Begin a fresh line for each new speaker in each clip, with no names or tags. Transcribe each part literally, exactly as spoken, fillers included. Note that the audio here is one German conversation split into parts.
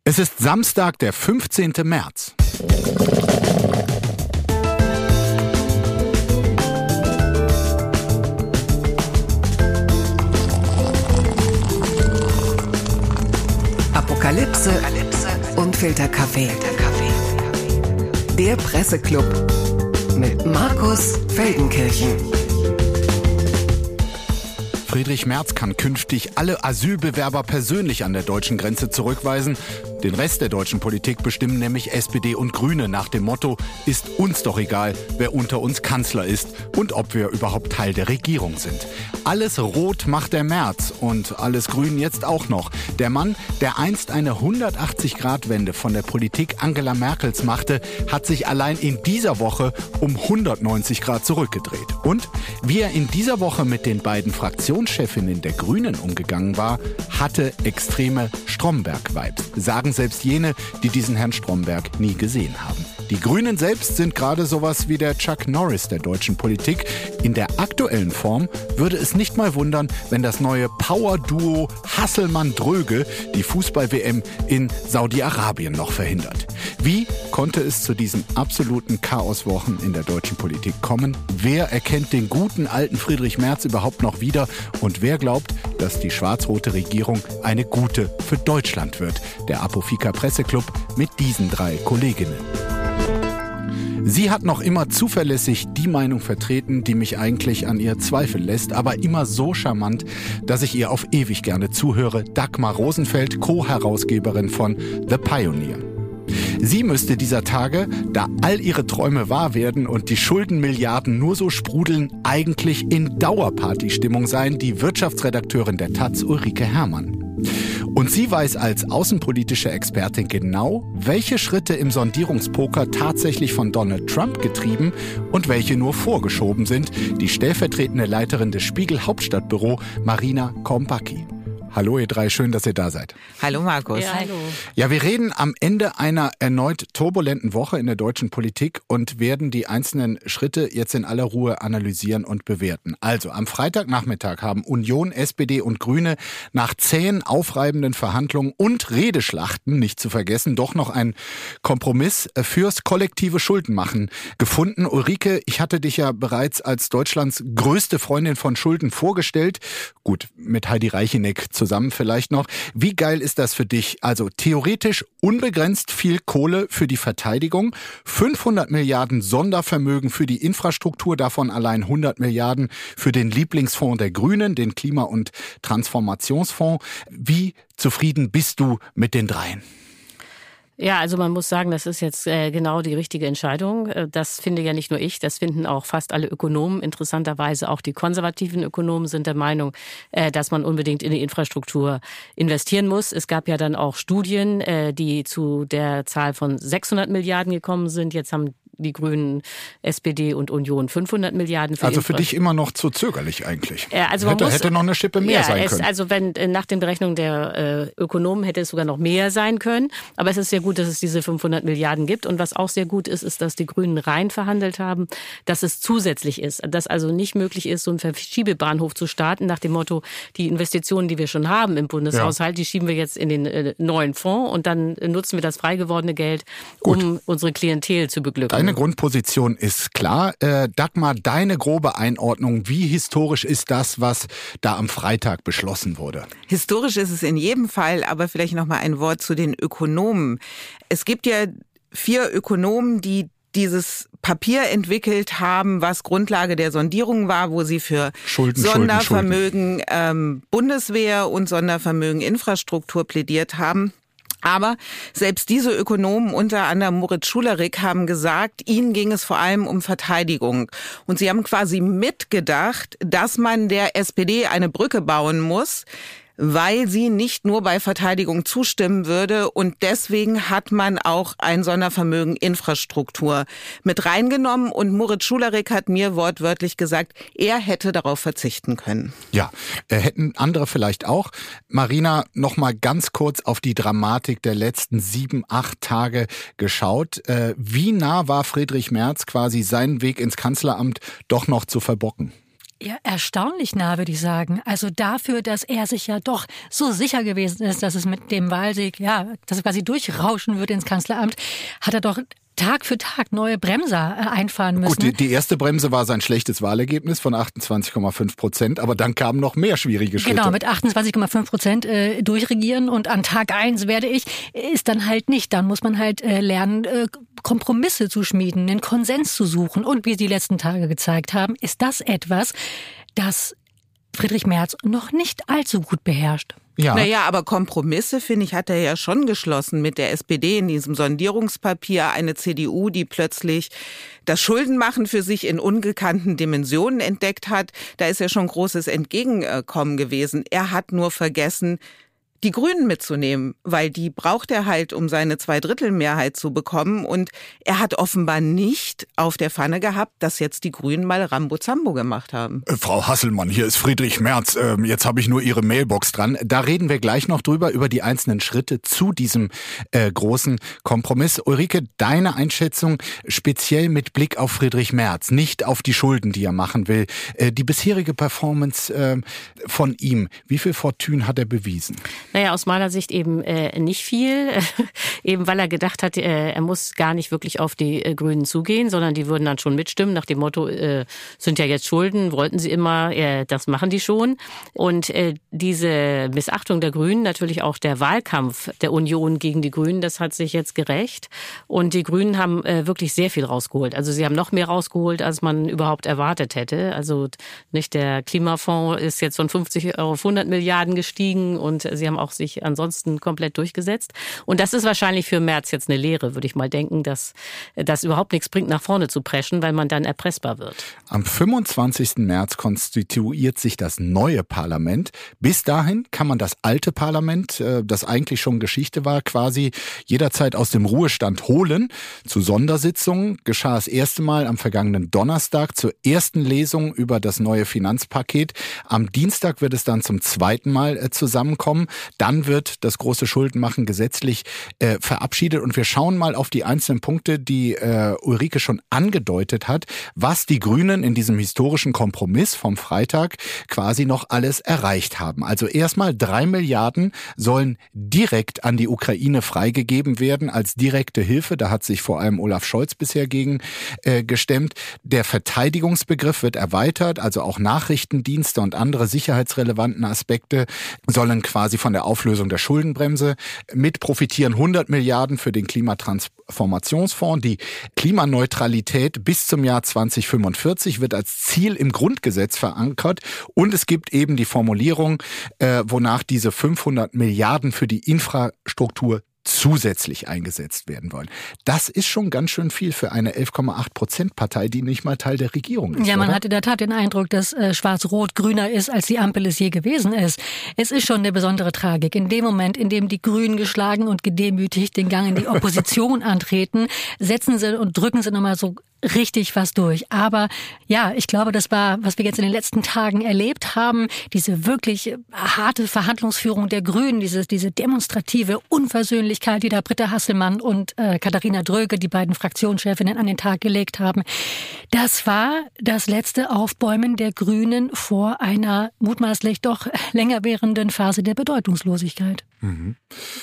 Es ist Samstag, der fünfzehnten März.
Apokalypse und Filterkaffee. Der Presseclub mit Markus Feldenkirchen.
Friedrich Merz kann künftig alle Asylbewerber persönlich an der deutschen Grenze zurückweisen. Den Rest der deutschen Politik bestimmen nämlich S P D und Grüne nach dem Motto: Ist uns doch egal, wer unter uns Kanzler ist und ob wir überhaupt Teil der Regierung sind. Alles rot macht der Merz und alles grün jetzt auch noch. Der Mann, der einst eine hundertachtzig-Grad-Wende von der Politik Angela Merkels machte, hat sich allein in dieser Woche um hundertneunzig Grad zurückgedreht. Und wie er in dieser Woche mit den beiden Fraktionschefinnen der Grünen umgegangen war, hatte extreme Stromberg-Vibes, sagen selbst jene, die diesen Herrn Stromberg nie gesehen haben. Die Grünen selbst sind gerade sowas wie der Chuck Norris der deutschen Politik. In der aktuellen Form würde es nicht mal wundern, wenn das neue Power-Duo Hasselmann-Dröge die Fußball-W M in Saudi-Arabien noch verhindert. Wie konnte es zu diesen absoluten Chaoswochen in der deutschen Politik kommen? Wer erkennt den guten alten Friedrich Merz überhaupt noch wieder? Und wer glaubt, dass die schwarz-rote Regierung eine gute für Deutschland wird? Der Apofika Presseclub mit diesen drei Kolleginnen. Sie hat noch immer zuverlässig die Meinung vertreten, die mich eigentlich an ihr zweifeln lässt, aber immer so charmant, dass ich ihr auf ewig gerne zuhöre. Dagmar Rosenfeld, Co-Herausgeberin von The Pioneer. Sie müsste dieser Tage, da all ihre Träume wahr werden und die Schuldenmilliarden nur so sprudeln, eigentlich in Dauerparty-Stimmung sein, die Wirtschaftsredakteurin der Taz Ulrike Herrmann. Und sie weiß als außenpolitische Expertin genau, welche Schritte im Sondierungspoker tatsächlich von Donald Trump getrieben und welche nur vorgeschoben sind, die stellvertretende Leiterin des Spiegel Hauptstadtbüro, Marina Kompacki. Hallo ihr drei, schön, dass ihr da seid.
Hallo Markus.
Ja, hallo.
Ja, wir reden am Ende einer erneut turbulenten Woche in der deutschen Politik und werden die einzelnen Schritte jetzt in aller Ruhe analysieren und bewerten. Also, am Freitagnachmittag haben Union, S P D und Grüne nach zähen, aufreibenden Verhandlungen und Redeschlachten, nicht zu vergessen, doch noch einen Kompromiss fürs kollektive Schuldenmachen gefunden. Ulrike, ich hatte dich ja bereits als Deutschlands größte Freundin von Schulden vorgestellt. Gut, mit Heidi Reicheneck zusammen vielleicht noch. Wie geil ist das für dich? Also theoretisch unbegrenzt viel Kohle für die Verteidigung, fünfhundert Milliarden Sondervermögen für die Infrastruktur, davon allein hundert Milliarden für den Lieblingsfonds der Grünen, den Klima- und Transformationsfonds. Wie zufrieden bist du mit den dreien?
Ja, also man muss sagen, das ist jetzt äh, genau die richtige Entscheidung. Das finde ja nicht nur ich, das finden auch fast alle Ökonomen. Interessanterweise auch die konservativen Ökonomen sind der Meinung, äh, dass man unbedingt in die Infrastruktur investieren muss. Es gab ja dann auch Studien, äh, die zu der Zahl von sechshundert Milliarden gekommen sind. Jetzt haben die Grünen, S P D und Union fünfhundert Milliarden. Für
also für dich immer noch zu zögerlich eigentlich.
Ja, also man
hätte,
muss,
hätte noch eine Schippe mehr
ja,
sein
es,
können.
Also wenn nach den Berechnungen der äh, Ökonomen hätte es sogar noch mehr sein können. Aber es ist sehr gut, dass es diese fünfhundert Milliarden gibt. Und was auch sehr gut ist, ist, dass die Grünen rein verhandelt haben, dass es zusätzlich ist. Dass also nicht möglich ist, so einen Verschiebebahnhof zu starten nach dem Motto, die Investitionen, die wir schon haben im Bundeshaushalt, ja, die schieben wir jetzt in den äh, neuen Fonds und dann nutzen wir das frei gewordene Geld, um gut. unsere Klientel zu beglücken.
Deine Grundposition ist klar. Äh, Dagmar, deine grobe Einordnung, wie historisch ist das, was da am Freitag beschlossen wurde?
Historisch ist es in jedem Fall, aber vielleicht noch mal ein Wort zu den Ökonomen. Es gibt ja vier Ökonomen, die dieses Papier entwickelt haben, was Grundlage der Sondierung war, wo sie für
Schulden,
Sondervermögen
Schulden, Schulden.
Ähm, Bundeswehr und Sondervermögen Infrastruktur plädiert haben. Aber selbst diese Ökonomen, unter anderem Moritz Schulerick, haben gesagt, ihnen ging es vor allem um Verteidigung. Und sie haben quasi mitgedacht, dass man der S P D eine Brücke bauen muss, weil sie nicht nur bei Verteidigung zustimmen würde. Und deswegen hat man auch ein Sondervermögen Infrastruktur mit reingenommen. Und Moritz Schulerick hat mir wortwörtlich gesagt, er hätte darauf verzichten können.
Ja, äh, hätten andere vielleicht auch. Marina, noch mal ganz kurz auf die Dramatik der letzten sieben, acht Tage geschaut. Äh, wie nah war Friedrich Merz quasi seinen Weg ins Kanzleramt doch noch zu verbocken?
Ja, erstaunlich nah, würde ich sagen. Also dafür, dass er sich ja doch so sicher gewesen ist, dass es mit dem Wahlsieg, ja, dass es quasi durchrauschen wird ins Kanzleramt, hat er doch Tag für Tag neue Bremser äh, einfahren müssen.
Gut, die, die erste Bremse war sein schlechtes Wahlergebnis von achtundzwanzig Komma fünf Prozent, aber dann kamen noch mehr schwierige Schritte.
Genau, mit achtundzwanzig Komma fünf Prozent äh, durchregieren und an Tag eins werde ich, ist dann halt nicht. Dann muss man halt äh, lernen, äh, Kompromisse zu schmieden, einen Konsens zu suchen. Und wie die letzten Tage gezeigt haben, ist das etwas, das Friedrich Merz noch nicht allzu gut beherrscht.
Ja. Naja, aber Kompromisse, finde ich, hat er ja schon geschlossen mit der S P D in diesem Sondierungspapier. Eine C D U, die plötzlich das Schuldenmachen für sich in ungekannten Dimensionen entdeckt hat. Da ist ja schon großes Entgegenkommen gewesen. Er hat nur vergessen, die Grünen mitzunehmen, weil die braucht er halt, um seine Zweidrittelmehrheit zu bekommen. Und er hat offenbar nicht auf der Pfanne gehabt, dass jetzt die Grünen mal Rambo-Zambo gemacht haben.
Äh, Frau Hasselmann, hier ist Friedrich Merz. Ähm, jetzt habe ich nur Ihre Mailbox dran. Da reden wir gleich noch drüber, über die einzelnen Schritte zu diesem äh, großen Kompromiss. Ulrike, deine Einschätzung speziell mit Blick auf Friedrich Merz, nicht auf die Schulden, die er machen will. Äh, die bisherige Performance äh, von ihm, wie viel Fortune hat er bewiesen?
Naja, aus meiner Sicht eben äh, nicht viel, eben weil er gedacht hat, äh, er muss gar nicht wirklich auf die äh, Grünen zugehen, sondern die würden dann schon mitstimmen nach dem Motto, äh, sind ja jetzt Schulden, wollten sie immer, äh, das machen die schon. Und äh, diese Missachtung der Grünen, natürlich auch der Wahlkampf der Union gegen die Grünen, das hat sich jetzt gerächt. Und die Grünen haben äh, wirklich sehr viel rausgeholt. Also sie haben noch mehr rausgeholt, als man überhaupt erwartet hätte. Also nicht der Klimafonds ist jetzt von fünfzig auf hundert Milliarden gestiegen und sie haben auch sich ansonsten komplett durchgesetzt. Und das ist wahrscheinlich für Merz jetzt eine Lehre, würde ich mal denken, dass das überhaupt nichts bringt, nach vorne zu preschen, weil man dann erpressbar wird.
Am fünfundzwanzigsten März konstituiert sich das neue Parlament. Bis dahin kann man das alte Parlament, das eigentlich schon Geschichte war, quasi jederzeit aus dem Ruhestand holen. Zu Sondersitzungen geschah das erste Mal am vergangenen Donnerstag zur ersten Lesung über das neue Finanzpaket. Am Dienstag wird es dann zum zweiten Mal zusammenkommen. Dann wird das große Schuldenmachen gesetzlich äh, verabschiedet und wir schauen mal auf die einzelnen Punkte, die äh, Ulrike schon angedeutet hat, was die Grünen in diesem historischen Kompromiss vom Freitag quasi noch alles erreicht haben. Also erstmal drei Milliarden sollen direkt an die Ukraine freigegeben werden als direkte Hilfe. Da hat sich vor allem Olaf Scholz bisher gegen äh, gestemmt. Der Verteidigungsbegriff wird erweitert, also auch Nachrichtendienste und andere sicherheitsrelevanten Aspekte sollen quasi von der Auflösung der Schuldenbremse mit profitieren. hundert Milliarden für den Klimatransformationsfonds. Die Klimaneutralität bis zum Jahr zweitausendfünfundvierzig wird als Ziel im Grundgesetz verankert. Und es gibt eben die Formulierung, äh, wonach diese fünfhundert Milliarden für die Infrastruktur zusätzlich eingesetzt werden wollen. Das ist schon ganz schön viel für eine elf Komma acht Prozent Partei, die nicht mal Teil der Regierung ist.
Ja, man
oder?
hat in der Tat den Eindruck, dass äh, Schwarz-Rot grüner ist, als die Ampel es je gewesen ist. Es ist schon eine besondere Tragik. In dem Moment, in dem die Grünen geschlagen und gedemütigt den Gang in die Opposition antreten, setzen sie und drücken sie nochmal so richtig was durch. Aber ja, ich glaube, das war, was wir jetzt in den letzten Tagen erlebt haben, diese wirklich harte Verhandlungsführung der Grünen, diese, diese demonstrative Unversöhnlichkeit, die da Britta Hasselmann und äh, Katharina Dröge, die beiden Fraktionschefinnen, an den Tag gelegt haben. Das war das letzte Aufbäumen der Grünen vor einer mutmaßlich doch länger währenden Phase der Bedeutungslosigkeit.
Mhm.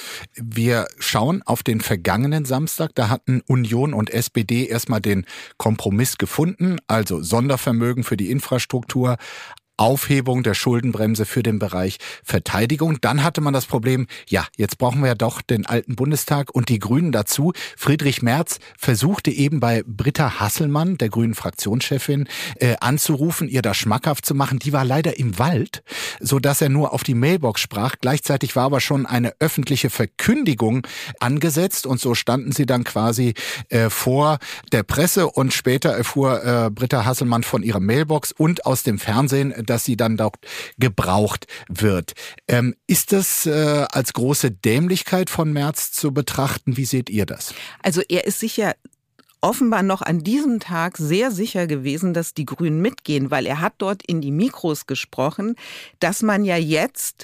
Wir schauen auf den vergangenen Samstag. Da hatten Union und S P D erstmal den Kompromiss gefunden, also Sondervermögen für die Infrastruktur, Aufhebung der Schuldenbremse für den Bereich Verteidigung. Dann hatte man das Problem, ja, jetzt brauchen wir ja doch den alten Bundestag und die Grünen dazu. Friedrich Merz versuchte eben bei Britta Hasselmann, der grünen Fraktionschefin, äh, anzurufen, ihr das schmackhaft zu machen. Die war leider im Wald, sodass er nur auf die Mailbox sprach. Gleichzeitig war aber schon eine öffentliche Verkündigung angesetzt und so standen sie dann quasi äh, vor der Presse und später erfuhr äh, Britta Hasselmann von ihrer Mailbox und aus dem Fernsehen, dass sie dann dort gebraucht wird. Ähm, ist das äh, als große Dämlichkeit von Merz zu betrachten? Wie seht ihr das?
Also er ist sicher offenbar noch an diesem Tag sehr sicher gewesen, dass die Grünen mitgehen, weil er hat dort in die Mikros gesprochen, dass man ja jetzt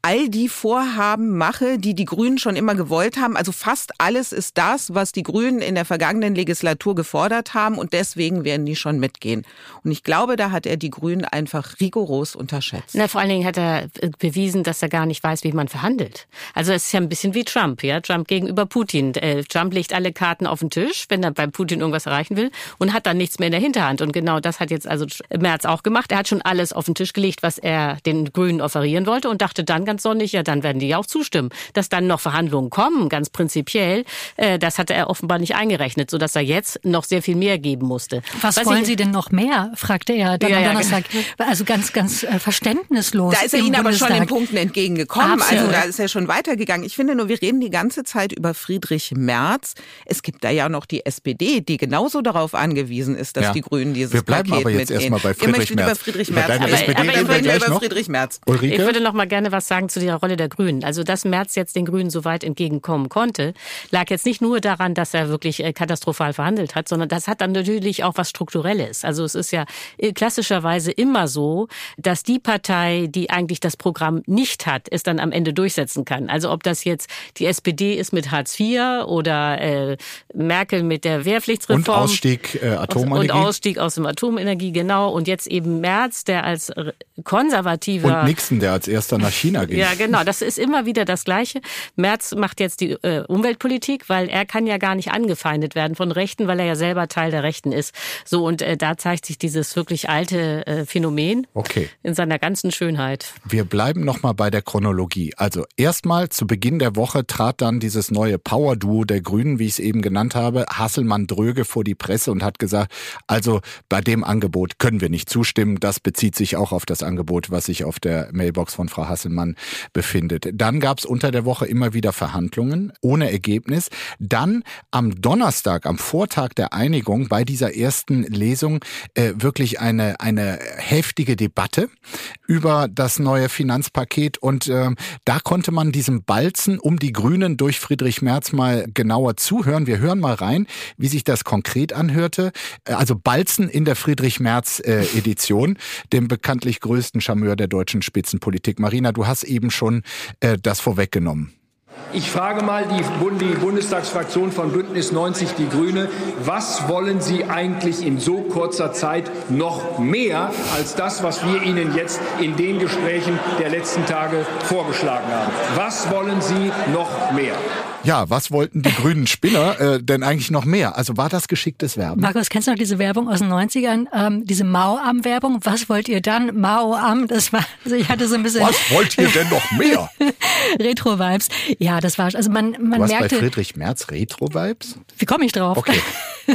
all die Vorhaben mache, die die Grünen schon immer gewollt haben. Also fast alles ist das, was die Grünen in der vergangenen Legislatur gefordert haben und deswegen werden die schon mitgehen. Und ich glaube, da hat er die Grünen einfach rigoros unterschätzt.
Na, vor allen Dingen hat er bewiesen, dass er gar nicht weiß, wie man verhandelt. Also es ist ja ein bisschen wie Trump, ja, Trump gegenüber Putin. Äh, Trump legt alle Karten auf den Tisch, wenn er bei Putin irgendwas erreichen will und hat dann nichts mehr in der Hinterhand. Und genau das hat jetzt also Merz auch gemacht. Er hat schon alles auf den Tisch gelegt, was er den Grünen offerieren wollte und dachte dann ganz sonnig, ja, dann werden die ja auch zustimmen. Dass dann noch Verhandlungen kommen, ganz prinzipiell, äh, das hatte er offenbar nicht eingerechnet, sodass er jetzt noch sehr viel mehr geben musste.
Was, Was wollen ich, Sie denn noch mehr, fragte er dann ja, am Donnerstag. Ja, also ganz, ganz äh, verständnislos.
Da ist er Ihnen aber schon in Punkten entgegengekommen. Absolut. Also da ist er schon weitergegangen. Ich finde nur, wir reden die ganze Zeit über Friedrich Merz. Es gibt da ja noch die S P D, die genauso darauf angewiesen ist, dass ja. die Grünen dieses
Wir bleiben
Paket
aber jetzt erstmal bei Friedrich Merz.
Über Friedrich Merz.
Über
aber,
S P D
aber ich rede über Friedrich Merz.
Ulrike? Ich würde noch mal gerne was sagen zu der Rolle der Grünen. Also, dass Merz jetzt den Grünen so weit entgegenkommen konnte, lag jetzt nicht nur daran, dass er wirklich katastrophal verhandelt hat, sondern das hat dann natürlich auch was Strukturelles. Also es ist ja klassischerweise immer so, dass die Partei, die eigentlich das Programm nicht hat, es dann am Ende durchsetzen kann. Also ob das jetzt die S P D ist mit Hartz vier oder äh, Merkel mit der Wehrpflichtsreform.
Und Ausstieg äh, Atomenergie.
Und Ausstieg aus dem Atomenergie, genau. Und jetzt eben Merz, der als konservativer...
Und Nixon, der als erster nach China ging.
Ja, genau. Das ist immer wieder das Gleiche. Merz macht jetzt die äh, Umweltpolitik, weil er kann ja gar nicht angefeindet werden von Rechten, weil er ja selber Teil der Rechten ist. So, und äh, da zeigt sich dieses wirklich alte äh, Phänomen
okay.
in seiner ganzen Schönheit.
Wir bleiben nochmal bei der Chronologie. Also erstmal zu Beginn der Woche trat dann dieses neue Power-Duo der Grünen, wie ich es eben genannt habe, Hasselmann-Dröge vor die Presse und hat gesagt, also bei dem Angebot können wir nicht zustimmen. Das bezieht sich auch auf das Angebot, was sich auf der Mailbox von Frau Hasselmann befindet. Dann gab es unter der Woche immer wieder Verhandlungen ohne Ergebnis. Dann am Donnerstag, am Vortag der Einigung, bei dieser ersten Lesung äh, wirklich eine eine heftige Debatte über das neue Finanzpaket und äh, da konnte man diesem Balzen um die Grünen durch Friedrich Merz mal genauer zuhören. Wir hören mal rein, wie sich das konkret anhörte. Also Balzen in der Friedrich-Merz-Edition, äh, dem bekanntlich größten Charmeur der deutschen Spitzenpolitik. Marina, du hast eben schon äh, das vorweggenommen.
Ich frage mal die, Bund- die Bundestagsfraktion von Bündnis neunzig Die Grüne, was wollen Sie eigentlich in so kurzer Zeit noch mehr als das, was wir Ihnen jetzt in den Gesprächen der letzten Tage vorgeschlagen haben? Was wollen Sie noch mehr?
Ja, was wollten die grünen Spinner äh, denn eigentlich noch mehr? Also war das geschicktes Werben?
Markus, kennst du noch diese Werbung aus den neunzigern? Ähm, diese Mao-Am-Werbung? Was wollt ihr dann? Mao-Am, das war, also ich hatte so ein bisschen...
Was wollt ihr denn noch mehr?
Retro-Vibes. Ja, das war, also man, man
du hast
merkte...
bei Friedrich Merz Retro-Vibes?
Wie komme ich drauf?
Okay.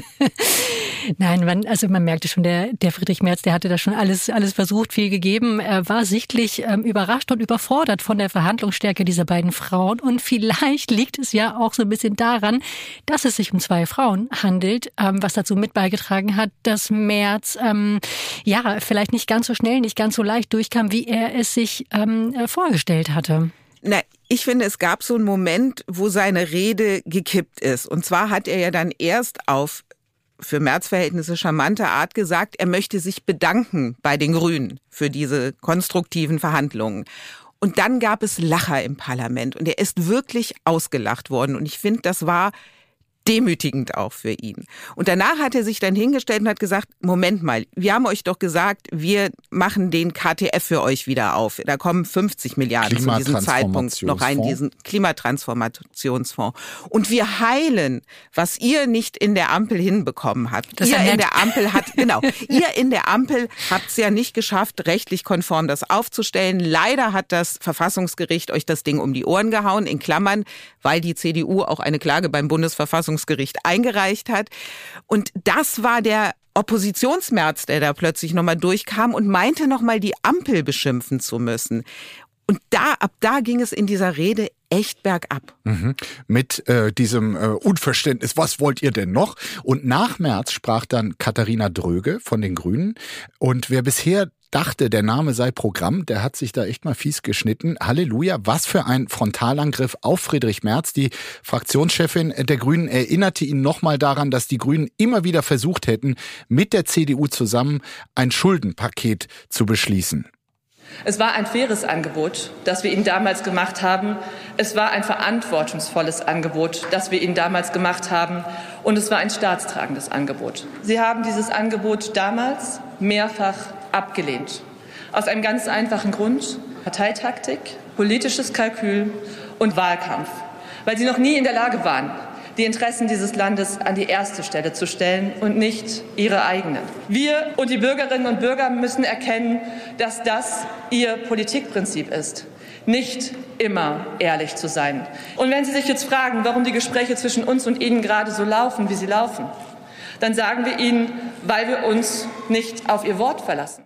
Nein, man, also man merkte schon, der, der Friedrich Merz, der hatte da schon alles, alles versucht, viel gegeben. Er war sichtlich ähm, überrascht und überfordert von der Verhandlungsstärke dieser beiden Frauen. Und vielleicht liegt es ja auch so ein bisschen daran, dass es sich um zwei Frauen handelt, ähm, was dazu mit beigetragen hat, dass Merz ähm, ja vielleicht nicht ganz so schnell, nicht ganz so leicht durchkam, wie er es sich ähm, vorgestellt hatte.
Na, ich finde, es gab so einen Moment, wo seine Rede gekippt ist. Und zwar hat er ja dann erst auf für Merz-Verhältnisse charmante Art gesagt, er möchte sich bedanken bei den Grünen für diese konstruktiven Verhandlungen. Und dann gab es Lacher im Parlament und er ist wirklich ausgelacht worden. Und ich finde, das war demütigend auch für ihn. Und danach hat er sich dann hingestellt und hat gesagt, Moment mal, wir haben euch doch gesagt, wir machen den K T F für euch wieder auf. Da kommen fünfzig Milliarden zu diesem Zeitpunkt noch rein, diesen Klimatransformationsfonds. Und wir heilen, was ihr nicht in der Ampel hinbekommen habt.
Das
ihr
ja
in der Ampel hat, genau, ihr in der Ampel habt es ja nicht geschafft, rechtlich konform das aufzustellen. Leider hat das Verfassungsgericht euch das Ding um die Ohren gehauen, in Klammern, weil die C D U auch eine Klage beim Bundesverfassungsgericht eingereicht hat. Und das war der Oppositionsmerz, der da plötzlich nochmal durchkam und meinte nochmal die Ampel beschimpfen zu müssen. Und da, ab da ging es in dieser Rede echt bergab.
Mhm. Mit äh, diesem äh, Unverständnis, was wollt ihr denn noch? Und nach Merz sprach dann Katharina Dröge von den Grünen. Und wer bisher dachte, der Name sei Programm, der hat sich da echt mal fies geschnitten. Halleluja, was für ein Frontalangriff auf Friedrich Merz. Die Fraktionschefin der Grünen erinnerte ihn nochmal daran, dass die Grünen immer wieder versucht hätten, mit der C D U zusammen ein Schuldenpaket zu beschließen.
Es war ein faires Angebot, das wir Ihnen damals gemacht haben. Es war ein verantwortungsvolles Angebot, das wir Ihnen damals gemacht haben. Und es war ein staatstragendes Angebot. Sie haben dieses Angebot damals mehrfach abgelehnt. Aus einem ganz einfachen Grund: Parteitaktik, politisches Kalkül und Wahlkampf. Weil Sie noch nie in der Lage waren, die Interessen dieses Landes an die erste Stelle zu stellen und nicht ihre eigenen. Wir und die Bürgerinnen und Bürger müssen erkennen, dass das ihr Politikprinzip ist, nicht immer ehrlich zu sein. Und wenn Sie sich jetzt fragen, warum die Gespräche zwischen uns und Ihnen gerade so laufen, wie sie laufen, dann sagen wir Ihnen, weil wir uns nicht auf Ihr Wort verlassen.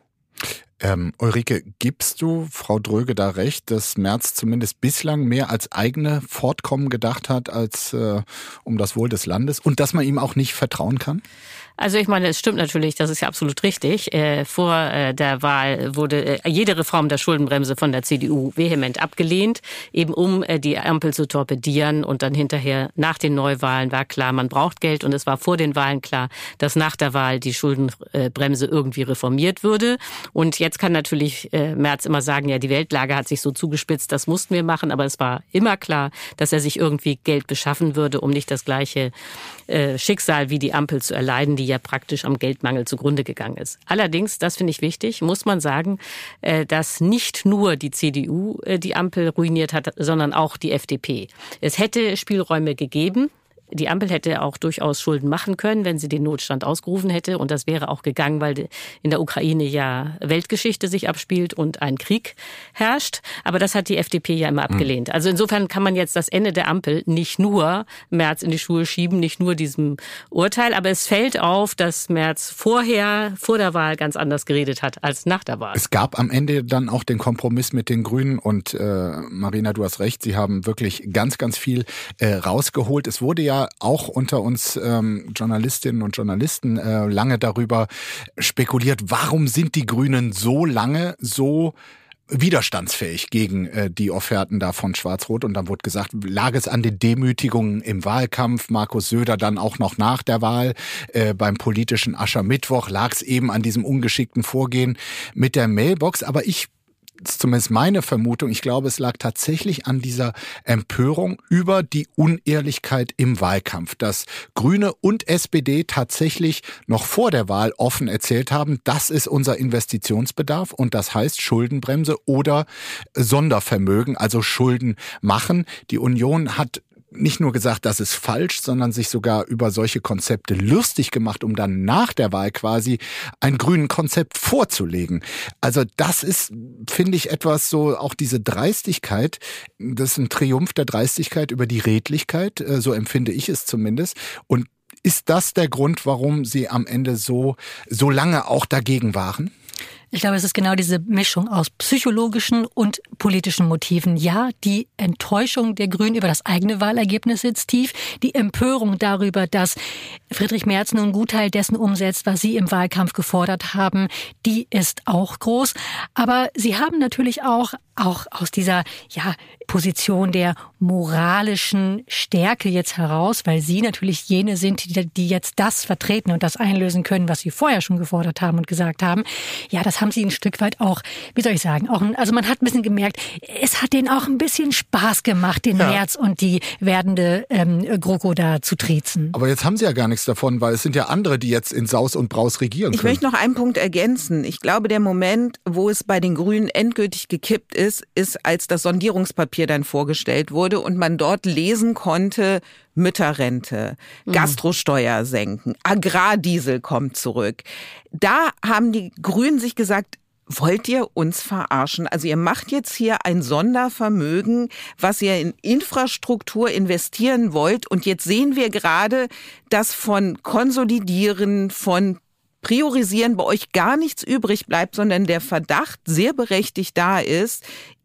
Ähm, Ulrike, gibst du Frau Dröge da recht, dass Merz zumindest bislang mehr als eigene Fortkommen gedacht hat, als äh, um das Wohl des Landes, und dass man ihm auch nicht vertrauen kann?
Also ich meine, es stimmt natürlich, das ist ja absolut richtig. Äh, vor äh, der Wahl wurde äh, jede Reform der Schuldenbremse von der C D U vehement abgelehnt, eben um äh, die Ampel zu torpedieren. Und dann hinterher, nach den Neuwahlen, war klar, man braucht Geld. Und es war vor den Wahlen klar, dass nach der Wahl die Schuldenbremse irgendwie reformiert würde. Und jetzt kann natürlich äh, Merz immer sagen, ja, die Weltlage hat sich so zugespitzt, das mussten wir machen. Aber es war immer klar, dass er sich irgendwie Geld beschaffen würde, um nicht das gleiche äh, Schicksal wie die Ampel zu erleiden, die ja praktisch am Geldmangel zugrunde gegangen ist. Allerdings, das finde ich wichtig, muss man sagen, dass nicht nur die C D U die Ampel ruiniert hat, sondern auch die F D P. Es hätte Spielräume gegeben. Die Ampel hätte auch durchaus Schulden machen können, wenn sie den Notstand ausgerufen hätte. Und das wäre auch gegangen, weil in der Ukraine ja Weltgeschichte sich abspielt und ein Krieg herrscht. Aber das hat die F D P ja immer abgelehnt. Also insofern kann man jetzt das Ende der Ampel nicht nur Merz in die Schuhe schieben, nicht nur diesem Urteil. Aber es fällt auf, dass Merz vorher, vor der Wahl ganz anders geredet hat als nach der Wahl.
Es gab am Ende dann auch den Kompromiss mit den Grünen. Und äh, Marina, du hast recht, sie haben wirklich ganz, ganz viel äh, rausgeholt. Es wurde ja auch unter uns ähm, Journalistinnen und Journalisten äh, lange darüber spekuliert, warum sind die Grünen so lange so widerstandsfähig gegen äh, die Offerten da von Schwarz-Rot. Und dann wurde gesagt, lag es an den Demütigungen im Wahlkampf, Markus Söder dann auch noch nach der Wahl, äh, beim politischen Aschermittwoch lag es eben an diesem ungeschickten Vorgehen mit der Mailbox. Aber ich Das ist zumindest meine Vermutung. Ich glaube, es lag tatsächlich an dieser Empörung über die Unehrlichkeit im Wahlkampf, dass Grüne und S P D tatsächlich noch vor der Wahl offen erzählt haben, das ist unser Investitionsbedarf und das heißt Schuldenbremse oder Sondervermögen, also Schulden machen. Die Union hat nicht nur gesagt, das ist falsch, sondern sich sogar über solche Konzepte lustig gemacht, um dann nach der Wahl quasi ein grünen Konzept vorzulegen. Also das ist, finde ich, etwas so, auch diese Dreistigkeit, das ist ein Triumph der Dreistigkeit über die Redlichkeit, so empfinde ich es zumindest. Und ist das der Grund, warum Sie am Ende so, so lange auch dagegen waren?
Ich glaube, es ist genau diese Mischung aus psychologischen und politischen Motiven. Ja, die Enttäuschung der Grünen über das eigene Wahlergebnis sitzt tief. Die Empörung darüber, dass Friedrich Merz nun einen Gutteil dessen umsetzt, was sie im Wahlkampf gefordert haben, die ist auch groß. Aber sie haben natürlich auch, auch aus dieser, ja, Position der moralischen Stärke jetzt heraus, weil sie natürlich jene sind, die, die jetzt das vertreten und das einlösen können, was sie vorher schon gefordert haben und gesagt haben. Ja, das haben sie ein Stück weit auch, wie soll ich sagen, auch, also man hat ein bisschen gemerkt, es hat denen auch ein bisschen Spaß gemacht, den ja. Merz und die werdende ähm, GroKo da zu triezen.
Aber jetzt haben sie ja gar nichts davon, weil es sind ja andere, die jetzt in Saus und Braus regieren können.
Ich möchte noch einen Punkt ergänzen. Ich glaube, der Moment, wo es bei den Grünen endgültig gekippt ist, ist, als das Sondierungspapier dann vorgestellt wurde und man dort lesen konnte, Mütterrente, Gastrosteuer senken, Agrardiesel kommt zurück. Da haben die Grünen sich gesagt, wollt ihr uns verarschen? Also ihr macht jetzt hier ein Sondervermögen, was ihr in Infrastruktur investieren wollt. Und jetzt sehen wir gerade, dass von Konsolidieren, von Priorisieren bei euch gar nichts übrig bleibt, sondern der Verdacht sehr berechtigt da ist,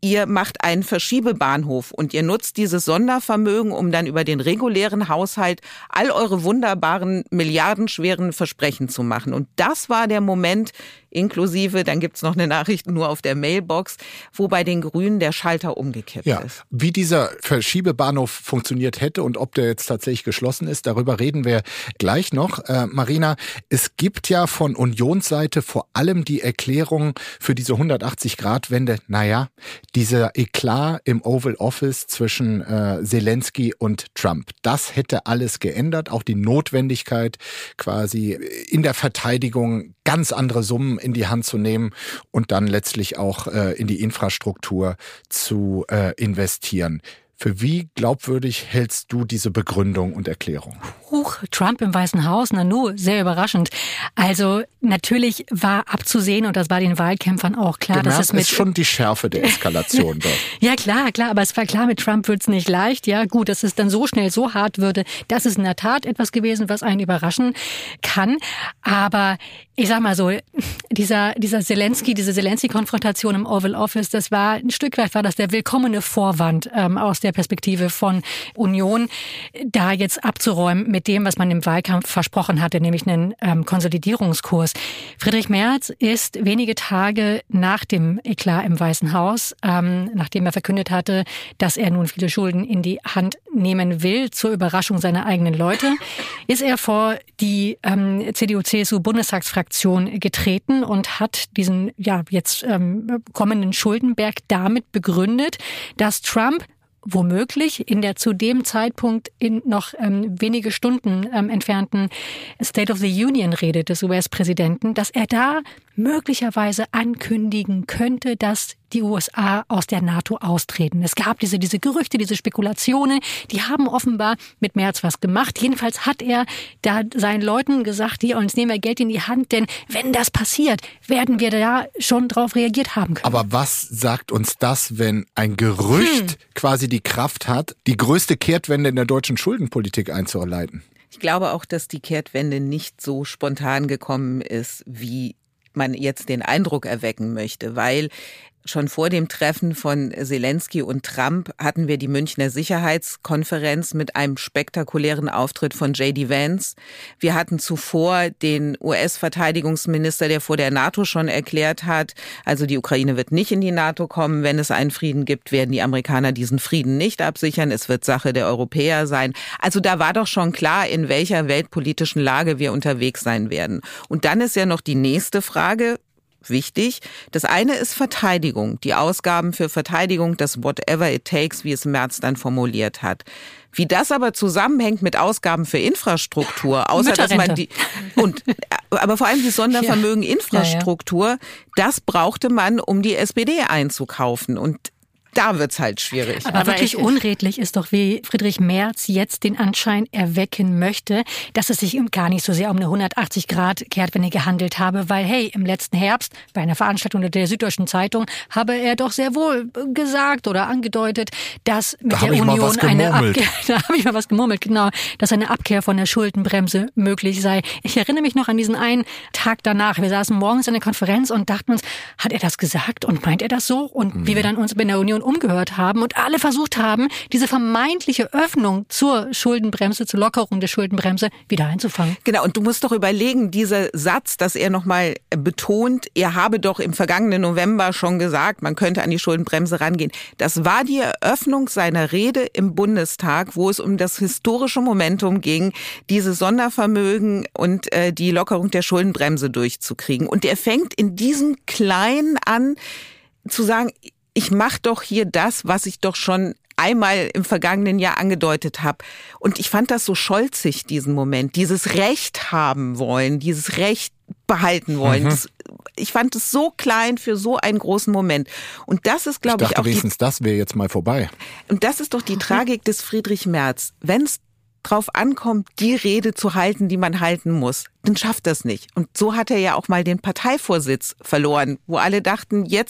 ihr macht einen Verschiebebahnhof und ihr nutzt dieses Sondervermögen, um dann über den regulären Haushalt all eure wunderbaren, milliardenschweren Versprechen zu machen. Und das war der Moment, inklusive, dann gibt's noch eine Nachricht nur auf der Mailbox, wo bei den Grünen der Schalter umgekippt
ja,
ist.
Wie dieser Verschiebebahnhof funktioniert hätte und ob der jetzt tatsächlich geschlossen ist, darüber reden wir gleich noch. Äh, Marina, es gibt ja von Unionsseite vor allem die Erklärung für diese hundertachtzig-Grad-Wende, naja, dieser Eklat im Oval Office zwischen äh, Zelensky und Trump. Das hätte alles geändert, auch die Notwendigkeit quasi in der Verteidigung ganz andere Summen in die Hand zu nehmen und dann letztlich auch äh, in die Infrastruktur zu äh, investieren. Für wie glaubwürdig hältst du diese Begründung und Erklärung?
Huch, Trump im Weißen Haus, na nu, sehr überraschend. Also natürlich war abzusehen, und das war den Wahlkämpfern auch klar,
Gemerkt,
dass es mit...
ist schon die Schärfe der Eskalation dort.
Ja klar, klar, aber es war klar, mit Trump wird's nicht leicht. Ja gut, dass es dann so schnell so hart würde, das ist in der Tat etwas gewesen, was einen überraschen kann. Aber ich sag mal so, dieser, dieser Zelensky, diese Zelensky-Konfrontation im Oval Office, das war ein Stück weit, war das der willkommene Vorwand ähm, aus der Perspektive von Union, da jetzt abzuräumen mit dem, was man im Wahlkampf versprochen hatte, nämlich einen ähm, Konsolidierungskurs. Friedrich Merz ist wenige Tage nach dem Eklat im Weißen Haus, ähm, nachdem er verkündet hatte, dass er nun viele Schulden in die Hand nehmen will, zur Überraschung seiner eigenen Leute, ist er vor die ähm, C D U C S U-Bundestagsfraktion getreten und hat diesen ja jetzt ähm, kommenden Schuldenberg damit begründet, dass Trump womöglich in der zu dem Zeitpunkt in noch ähm, wenige Stunden ähm, entfernten State of the Union Rede des U S-Präsidenten, dass er da möglicherweise ankündigen könnte, dass die U S A aus der NATO austreten. Es gab diese, diese Gerüchte, diese Spekulationen, die haben offenbar mit Merz was gemacht. Jedenfalls hat er da seinen Leuten gesagt, die uns nehmen wir Geld in die Hand, denn wenn das passiert, werden wir da schon drauf reagiert haben können.
Aber was sagt uns das, wenn ein Gerücht hm. quasi die Kraft hat, die größte Kehrtwende in der deutschen Schuldenpolitik einzuleiten?
Ich glaube auch, dass die Kehrtwende nicht so spontan gekommen ist, wie man jetzt den Eindruck erwecken möchte, weil schon vor dem Treffen von Zelensky und Trump hatten wir die Münchner Sicherheitskonferenz mit einem spektakulären Auftritt von J D Vance. Wir hatten zuvor den U S-Verteidigungsminister, der vor der NATO schon erklärt hat, also die Ukraine wird nicht in die NATO kommen. Wenn es einen Frieden gibt, werden die Amerikaner diesen Frieden nicht absichern. Es wird Sache der Europäer sein. Also da war doch schon klar, in welcher weltpolitischen Lage wir unterwegs sein werden. Und dann ist ja noch die nächste Frage, wichtig. Das eine ist Verteidigung, die Ausgaben für Verteidigung, das whatever it takes, wie es Merz dann formuliert hat. Wie das aber zusammenhängt mit Ausgaben für Infrastruktur, außer dass man die und aber vor allem die Sondervermögen ja. Infrastruktur, ja, ja. das brauchte man, um die S P D einzukaufen und da wird's halt schwierig.
Aber, Aber wirklich ich, unredlich ist doch, wie Friedrich Merz jetzt den Anschein erwecken möchte, dass es sich gar nicht so sehr um eine hundertachtzig-Grad-Kehrtwende gehandelt habe, weil, hey, im letzten Herbst bei einer Veranstaltung der Süddeutschen Zeitung habe er doch sehr wohl gesagt oder angedeutet, dass mit
da
der Union eine Abkehr, da habe ich mal was gemurmelt, genau, dass eine Abkehr von der Schuldenbremse möglich sei. Ich erinnere mich noch an diesen einen Tag danach. Wir saßen morgens in der Konferenz und dachten uns, hat er das gesagt und meint er das so? Und mhm. wie wir dann uns in der Union umgehört haben und alle versucht haben, diese vermeintliche Öffnung zur Schuldenbremse, zur Lockerung der Schuldenbremse wieder einzufangen.
Genau, und du musst doch überlegen, dieser Satz, dass er nochmal betont, er habe doch im vergangenen November schon gesagt, man könnte an die Schuldenbremse rangehen. Das war die Eröffnung seiner Rede im Bundestag, wo es um das historische Momentum ging, diese Sondervermögen und äh, die Lockerung der Schuldenbremse durchzukriegen. Und er fängt in diesem Kleinen an zu sagen, ich mache doch hier das, was ich doch schon einmal im vergangenen Jahr angedeutet habe. Und ich fand das so scholzig, diesen Moment. Dieses Recht haben wollen, dieses Recht behalten wollen. Mhm. Das, ich fand es so klein für so einen großen Moment. Und das ist, glaube ich,
ich
auch
wenigstens,
die,
das wäre jetzt mal vorbei.
Und das ist doch die Tragik des Friedrich Merz. Wenn es drauf ankommt, die Rede zu halten, die man halten muss, dann schafft das nicht. Und so hat er ja auch mal den Parteivorsitz verloren, wo alle dachten, jetzt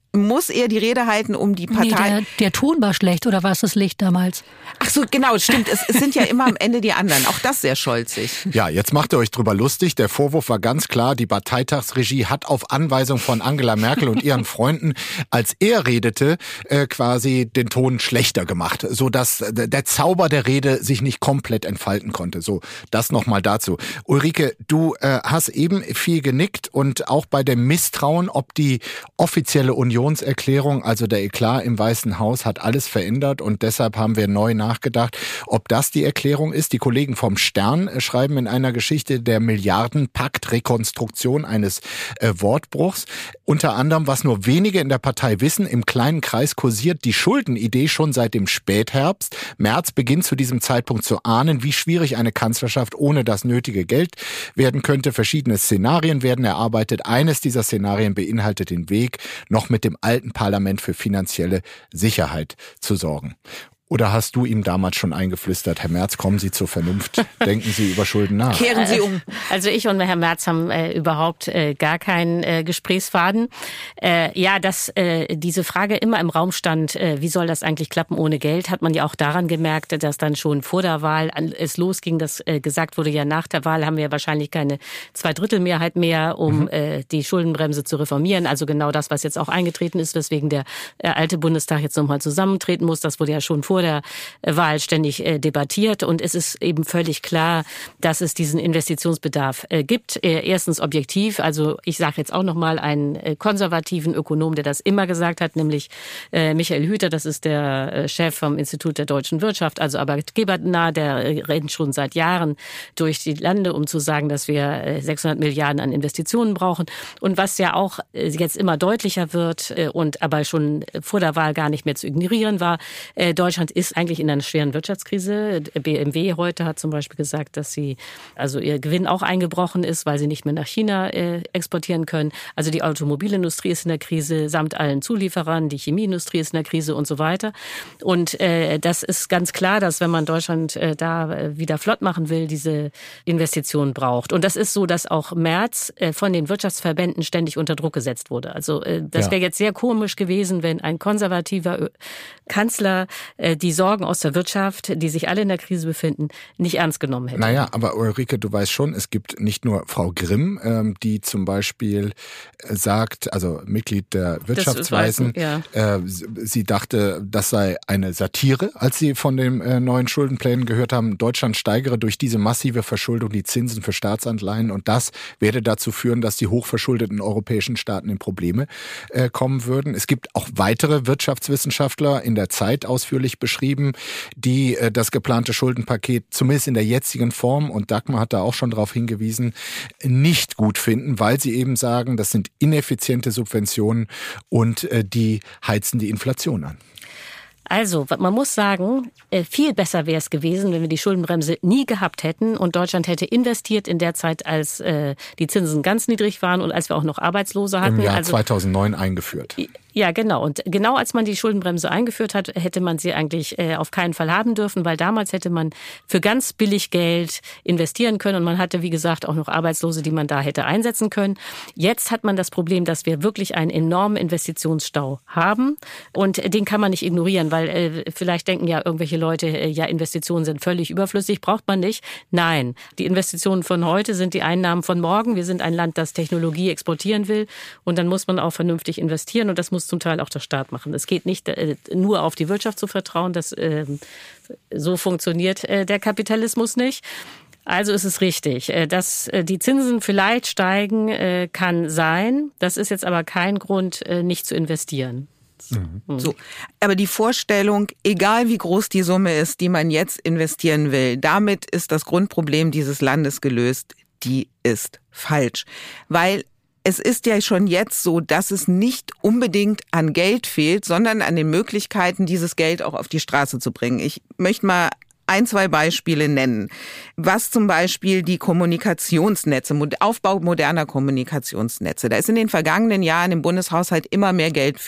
muss er die Rede halten, um die Partei...
Nee, der, der Ton war schlecht, oder war es das Licht damals?
Ach so, genau, stimmt. Es, es sind ja immer am Ende die anderen. Auch das sehr scholzig.
Ja, jetzt macht ihr euch drüber lustig. Der Vorwurf war ganz klar, die Parteitagsregie hat auf Anweisung von Angela Merkel und ihren Freunden, als er redete, äh, quasi den Ton schlechter gemacht, sodass der Zauber der Rede sich nicht komplett entfalten konnte. So, das nochmal dazu. Ulrike, du äh, hast eben viel genickt und auch bei dem Misstrauen, ob die offizielle Unionserklärung, also der Eklat im Weißen Haus, hat alles verändert und deshalb haben wir neu nachgedacht, ob das die Erklärung ist. Die Kollegen vom Stern schreiben in einer Geschichte der Milliardenpakt Rekonstruktion eines äh, Wortbruchs. Unter anderem, was nur wenige in der Partei wissen, im kleinen Kreis kursiert die Schuldenidee schon seit dem Spätherbst. Merz beginnt zu diesem Zeitpunkt zu ahnen, wie schwierig eine Kanzlerschaft ohne das nötige Geld werden könnte. Verschiedene Szenarien werden erarbeitet. Eines dieser Szenarien beinhaltet den Weg, noch mit dem alten Parlament für finanzielle Sicherheit zu sorgen. Oder hast du ihm damals schon eingeflüstert, Herr Merz, kommen Sie zur Vernunft, denken Sie über Schulden nach?
Kehren Sie um.
Also ich und Herr Merz haben äh, überhaupt äh, gar keinen äh, Gesprächsfaden. Äh, ja, dass äh, diese Frage immer im Raum stand, äh, wie soll das eigentlich klappen ohne Geld, hat man ja auch daran gemerkt, dass dann schon vor der Wahl an, es losging, dass äh, gesagt wurde, ja nach der Wahl haben wir wahrscheinlich keine Zweidrittelmehrheit mehr, um mhm. äh, die Schuldenbremse zu reformieren. Also genau das, was jetzt auch eingetreten ist, weswegen der äh, alte Bundestag jetzt nochmal zusammentreten muss. Das wurde ja schon vor der Wahl ständig äh, debattiert und es ist eben völlig klar, dass es diesen Investitionsbedarf äh, gibt. Äh, erstens objektiv, also ich sage jetzt auch nochmal einen äh, konservativen Ökonom, der das immer gesagt hat, nämlich äh, Michael Hüter, das ist der äh, Chef vom Institut der deutschen Wirtschaft, also arbeitgebernah, der äh, rennt schon seit Jahren durch die Lande, um zu sagen, dass wir äh, sechshundert Milliarden an Investitionen brauchen. Und was ja auch äh, jetzt immer deutlicher wird äh, und aber schon vor der Wahl gar nicht mehr zu ignorieren war, äh, Deutschland ist eigentlich in einer schweren Wirtschaftskrise. B M W heute hat zum Beispiel gesagt, dass sie, also ihr Gewinn auch eingebrochen ist, weil sie nicht mehr nach China äh, exportieren können. Also die Automobilindustrie ist in der Krise, samt allen Zulieferern, die Chemieindustrie ist in der Krise und so weiter. Und äh, das ist ganz klar, dass wenn man Deutschland äh, da äh, wieder flott machen will, diese Investitionen braucht. Und das ist so, dass auch Merz äh, von den Wirtschaftsverbänden ständig unter Druck gesetzt wurde. Also äh, das ja. wäre jetzt sehr komisch gewesen, wenn ein konservativer Kanzler äh, die Sorgen aus der Wirtschaft, die sich alle in der Krise befinden, nicht ernst genommen hätte.
Naja, aber Ulrike, du weißt schon, es gibt nicht nur Frau Grimm, ähm, die zum Beispiel sagt, also Mitglied der Wirtschaftsweisen, ja. äh, sie dachte, das sei eine Satire, als sie von den äh, neuen Schuldenplänen gehört haben, Deutschland steigere durch diese massive Verschuldung die Zinsen für Staatsanleihen und das werde dazu führen, dass die hochverschuldeten europäischen Staaten in Probleme äh, kommen würden. Es gibt auch weitere Wirtschaftswissenschaftler in der Zeit ausführlich beschrieben, die äh, das geplante Schuldenpaket zumindest in der jetzigen Form, und Dagmar hat da auch schon darauf hingewiesen, nicht gut finden, weil sie eben sagen, das sind ineffiziente Subventionen und äh, die heizen die Inflation an.
Also, man muss sagen, viel besser wäre es gewesen, wenn wir die Schuldenbremse nie gehabt hätten und Deutschland hätte investiert in der Zeit, als äh, die Zinsen ganz niedrig waren und als wir auch noch Arbeitslose hatten.
Im Jahr
also,
zweitausendneun eingeführt.
Ja, genau. Und genau als man die Schuldenbremse eingeführt hat, hätte man sie eigentlich äh, auf keinen Fall haben dürfen, weil damals hätte man für ganz billig Geld investieren können und man hatte, wie gesagt, auch noch Arbeitslose, die man da hätte einsetzen können. Jetzt hat man das Problem, dass wir wirklich einen enormen Investitionsstau haben und den kann man nicht ignorieren, weil äh, vielleicht denken ja irgendwelche Leute, äh, ja, Investitionen sind völlig überflüssig, braucht man nicht. Nein, die Investitionen von heute sind die Einnahmen von morgen. Wir sind ein Land, das Technologie exportieren will und dann muss man auch vernünftig investieren und das muss zum Teil auch der Staat machen. Es geht nicht äh, nur auf die Wirtschaft zu vertrauen, das, äh, so funktioniert äh, der Kapitalismus nicht. Also ist es richtig, äh, dass äh, die Zinsen vielleicht steigen, äh, kann sein. Das ist jetzt aber kein Grund, äh, nicht zu investieren.
Mhm. So, aber die Vorstellung, egal wie groß die Summe ist, die man jetzt investieren will, damit ist das Grundproblem dieses Landes gelöst, die ist falsch. Weil es ist ja schon jetzt so, dass es nicht unbedingt an Geld fehlt, sondern an den Möglichkeiten, dieses Geld auch auf die Straße zu bringen. Ich möchte mal ein, zwei Beispiele nennen, was zum Beispiel die Kommunikationsnetze, Aufbau moderner Kommunikationsnetze. Da ist in den vergangenen Jahren im Bundeshaushalt immer mehr Geld für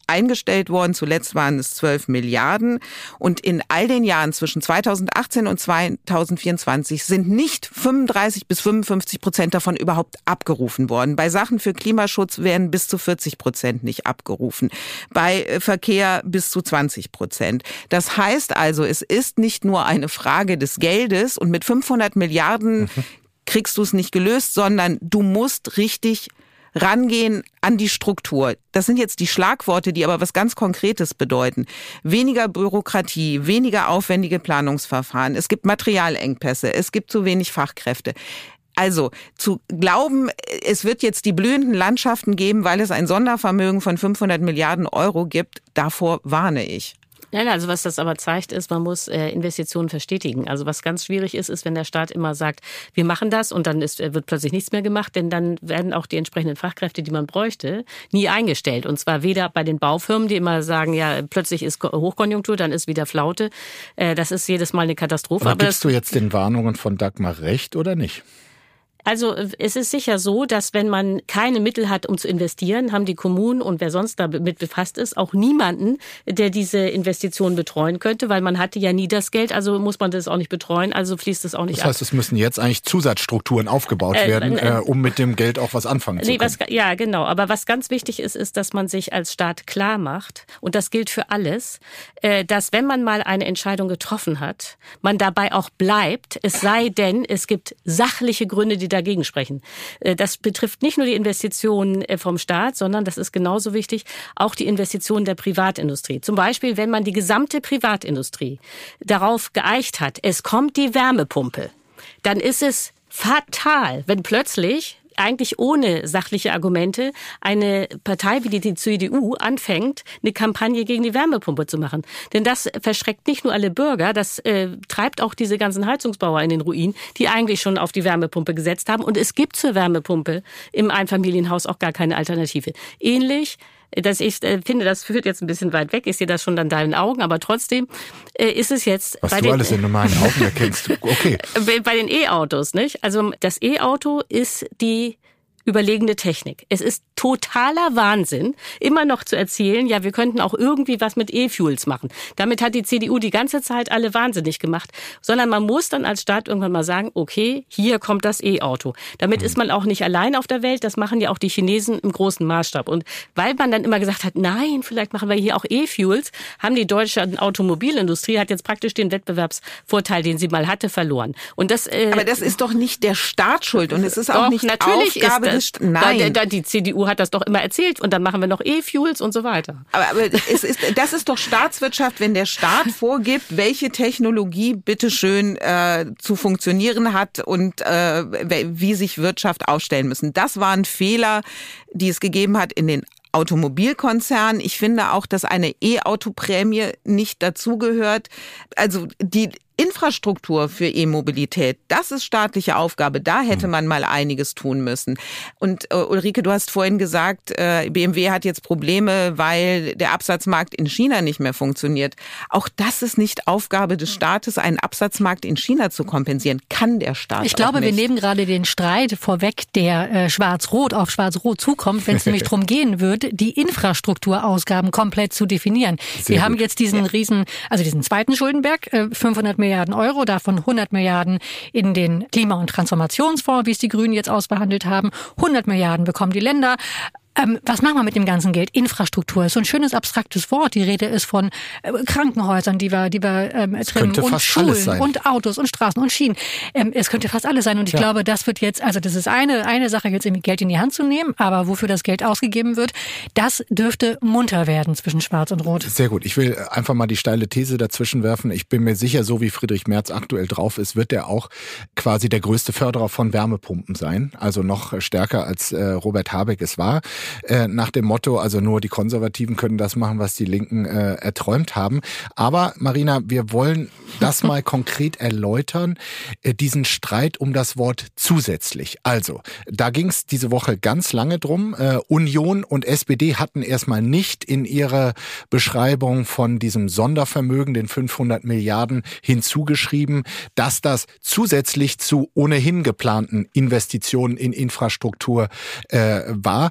eingestellt worden. Zuletzt waren es zwölf Milliarden. Und in all den Jahren zwischen zweitausendachtzehn und zweitausendvierundzwanzig sind nicht fünfunddreißig bis fünfundfünfzig Prozent davon überhaupt abgerufen worden. Bei Sachen für Klimaschutz werden bis zu vierzig Prozent nicht abgerufen. Bei Verkehr bis zu zwanzig Prozent. Das heißt also, es ist nicht nur eine Frage des Geldes und mit fünfhundert Milliarden mhm. kriegst du es nicht gelöst, sondern du musst richtig rangehen an die Struktur. Das sind jetzt die Schlagworte, die aber was ganz Konkretes bedeuten. Weniger Bürokratie, weniger aufwendige Planungsverfahren. Es gibt Materialengpässe, es gibt zu wenig Fachkräfte. Also zu glauben, es wird jetzt die blühenden Landschaften geben, weil es ein Sondervermögen von fünfhundert Milliarden Euro gibt, davor warne ich.
Nein, also was das aber zeigt, ist, man muss äh, Investitionen verstetigen. Also was ganz schwierig ist, ist, wenn der Staat immer sagt, wir machen das und dann ist, wird plötzlich nichts mehr gemacht, denn dann werden auch die entsprechenden Fachkräfte, die man bräuchte, nie eingestellt. Und zwar weder bei den Baufirmen, die immer sagen, ja, plötzlich ist Hochkonjunktur, dann ist wieder Flaute. Äh, das ist jedes Mal eine Katastrophe.
Aber, aber
gibst
du jetzt den Warnungen von Dagmar recht oder nicht?
Also es ist sicher so, dass wenn man keine Mittel hat, um zu investieren, haben die Kommunen und wer sonst damit befasst ist, auch niemanden, der diese Investitionen betreuen könnte, weil man hatte ja nie das Geld, also muss man das auch nicht betreuen, also fließt es auch nicht ab.
Das heißt, es müssen jetzt eigentlich Zusatzstrukturen aufgebaut äh, werden, äh, um mit dem Geld auch was anfangen zu
nee,
können.
Was, ja, genau. Aber was ganz wichtig ist, ist, dass man sich als Staat klar macht, und das gilt für alles, äh, dass wenn man mal eine Entscheidung getroffen hat, man dabei auch bleibt, es sei denn, es gibt sachliche Gründe, die dagegen sprechen. Das betrifft nicht nur die Investitionen vom Staat, sondern das ist genauso wichtig, auch die Investitionen der Privatindustrie. Zum Beispiel, wenn man die gesamte Privatindustrie darauf geeicht hat, es kommt die Wärmepumpe, dann ist es fatal, wenn plötzlich eigentlich ohne sachliche Argumente eine Partei wie die C D U anfängt, eine Kampagne gegen die Wärmepumpe zu machen. Denn das verschreckt nicht nur alle Bürger, das äh, treibt auch diese ganzen Heizungsbauer in den Ruin, die eigentlich schon auf die Wärmepumpe gesetzt haben. Und es gibt zur Wärmepumpe im Einfamilienhaus auch gar keine Alternative. Ähnlich, dass ich äh, finde, das führt jetzt ein bisschen weit weg, ich sehe das schon an deinen Augen, aber trotzdem äh, ist es jetzt...
Was
bei
du
den,
alles in meinen Augen erkennst, okay.
Bei den E-Autos, nicht? Also das E-Auto ist die überlegene Technik. Es ist totaler Wahnsinn, immer noch zu erzählen, ja, wir könnten auch irgendwie was mit E-Fuels machen. Damit hat die C D U die ganze Zeit alle wahnsinnig gemacht. Sondern man muss dann als Staat irgendwann mal sagen, okay, hier kommt das E-Auto. Damit mhm. ist man auch nicht allein auf der Welt, das machen ja auch die Chinesen im großen Maßstab. Und weil man dann immer gesagt hat, nein, vielleicht machen wir hier auch E-Fuels, haben die deutsche Automobilindustrie hat jetzt praktisch den Wettbewerbsvorteil, den sie mal hatte, verloren. Und das, äh,
aber das ist doch nicht der Staat schuld und es ist auch
doch,
nicht
natürlich
Aufgabe
ist das,
des St- Nein.
Da, da, die C D U hat das doch immer erzählt und dann machen wir noch E-Fuels und so weiter.
Aber, aber es ist, das ist doch Staatswirtschaft, wenn der Staat vorgibt, welche Technologie bitteschön äh, zu funktionieren hat und äh, wie sich Wirtschaft aufstellen müssen. Das waren Fehler, die es gegeben hat in den Automobilkonzernen. Ich finde auch, dass eine E-Auto-Prämie nicht dazugehört. Also die Infrastruktur für E-Mobilität, das ist staatliche Aufgabe. Da hätte man mal einiges tun müssen. Und äh, Ulrike, du hast vorhin gesagt, äh, B M W hat jetzt Probleme, weil der Absatzmarkt in China nicht mehr funktioniert. Auch das ist nicht Aufgabe des Staates, einen Absatzmarkt in China zu kompensieren. Kann der Staat
Ich glaube,
auch nicht.
wir nehmen gerade den Streit vorweg, der äh, Schwarz-Rot auf Schwarz-Rot zukommt, wenn es nämlich darum gehen wird, die Infrastrukturausgaben komplett zu definieren. Sehr wir gut. haben jetzt diesen ja. riesen, also diesen zweiten Schuldenberg, äh, fünfhundert Milliarden Euro, davon hundert Milliarden in den Klima- und Transformationsfonds, wie es die Grünen jetzt ausbehandelt haben. hundert Milliarden bekommen die Länder. Ähm, was machen wir mit dem ganzen Geld? Infrastruktur ist so ein schönes abstraktes Wort. Die Rede ist von äh, Krankenhäusern, die wir, die wir ähm, trimmen und Schulen und Autos und Straßen und Schienen. Ähm, es könnte fast alles sein. Und ich ja. glaube, das wird jetzt, also das ist eine eine Sache, jetzt irgendwie Geld in die Hand zu nehmen, aber wofür das Geld ausgegeben wird, das dürfte munter werden zwischen Schwarz und Rot.
Sehr gut. Ich will einfach mal die steile These dazwischen werfen. Ich bin mir sicher, so wie Friedrich Merz aktuell drauf ist, wird er auch quasi der größte Förderer von Wärmepumpen sein. Also noch stärker als äh, Robert Habeck es war. Äh, nach dem Motto, also nur die Konservativen können das machen, was die Linken äh, erträumt haben. Aber Marina, wir wollen das mal konkret erläutern, äh, diesen Streit um das Wort zusätzlich. Also, da ging es diese Woche ganz lange drum. Äh, Union und S P D hatten erstmal nicht in ihrer Beschreibung von diesem Sondervermögen, den fünfhundert Milliarden, hinzugeschrieben, dass das zusätzlich zu ohnehin geplanten Investitionen in Infrastruktur äh, war.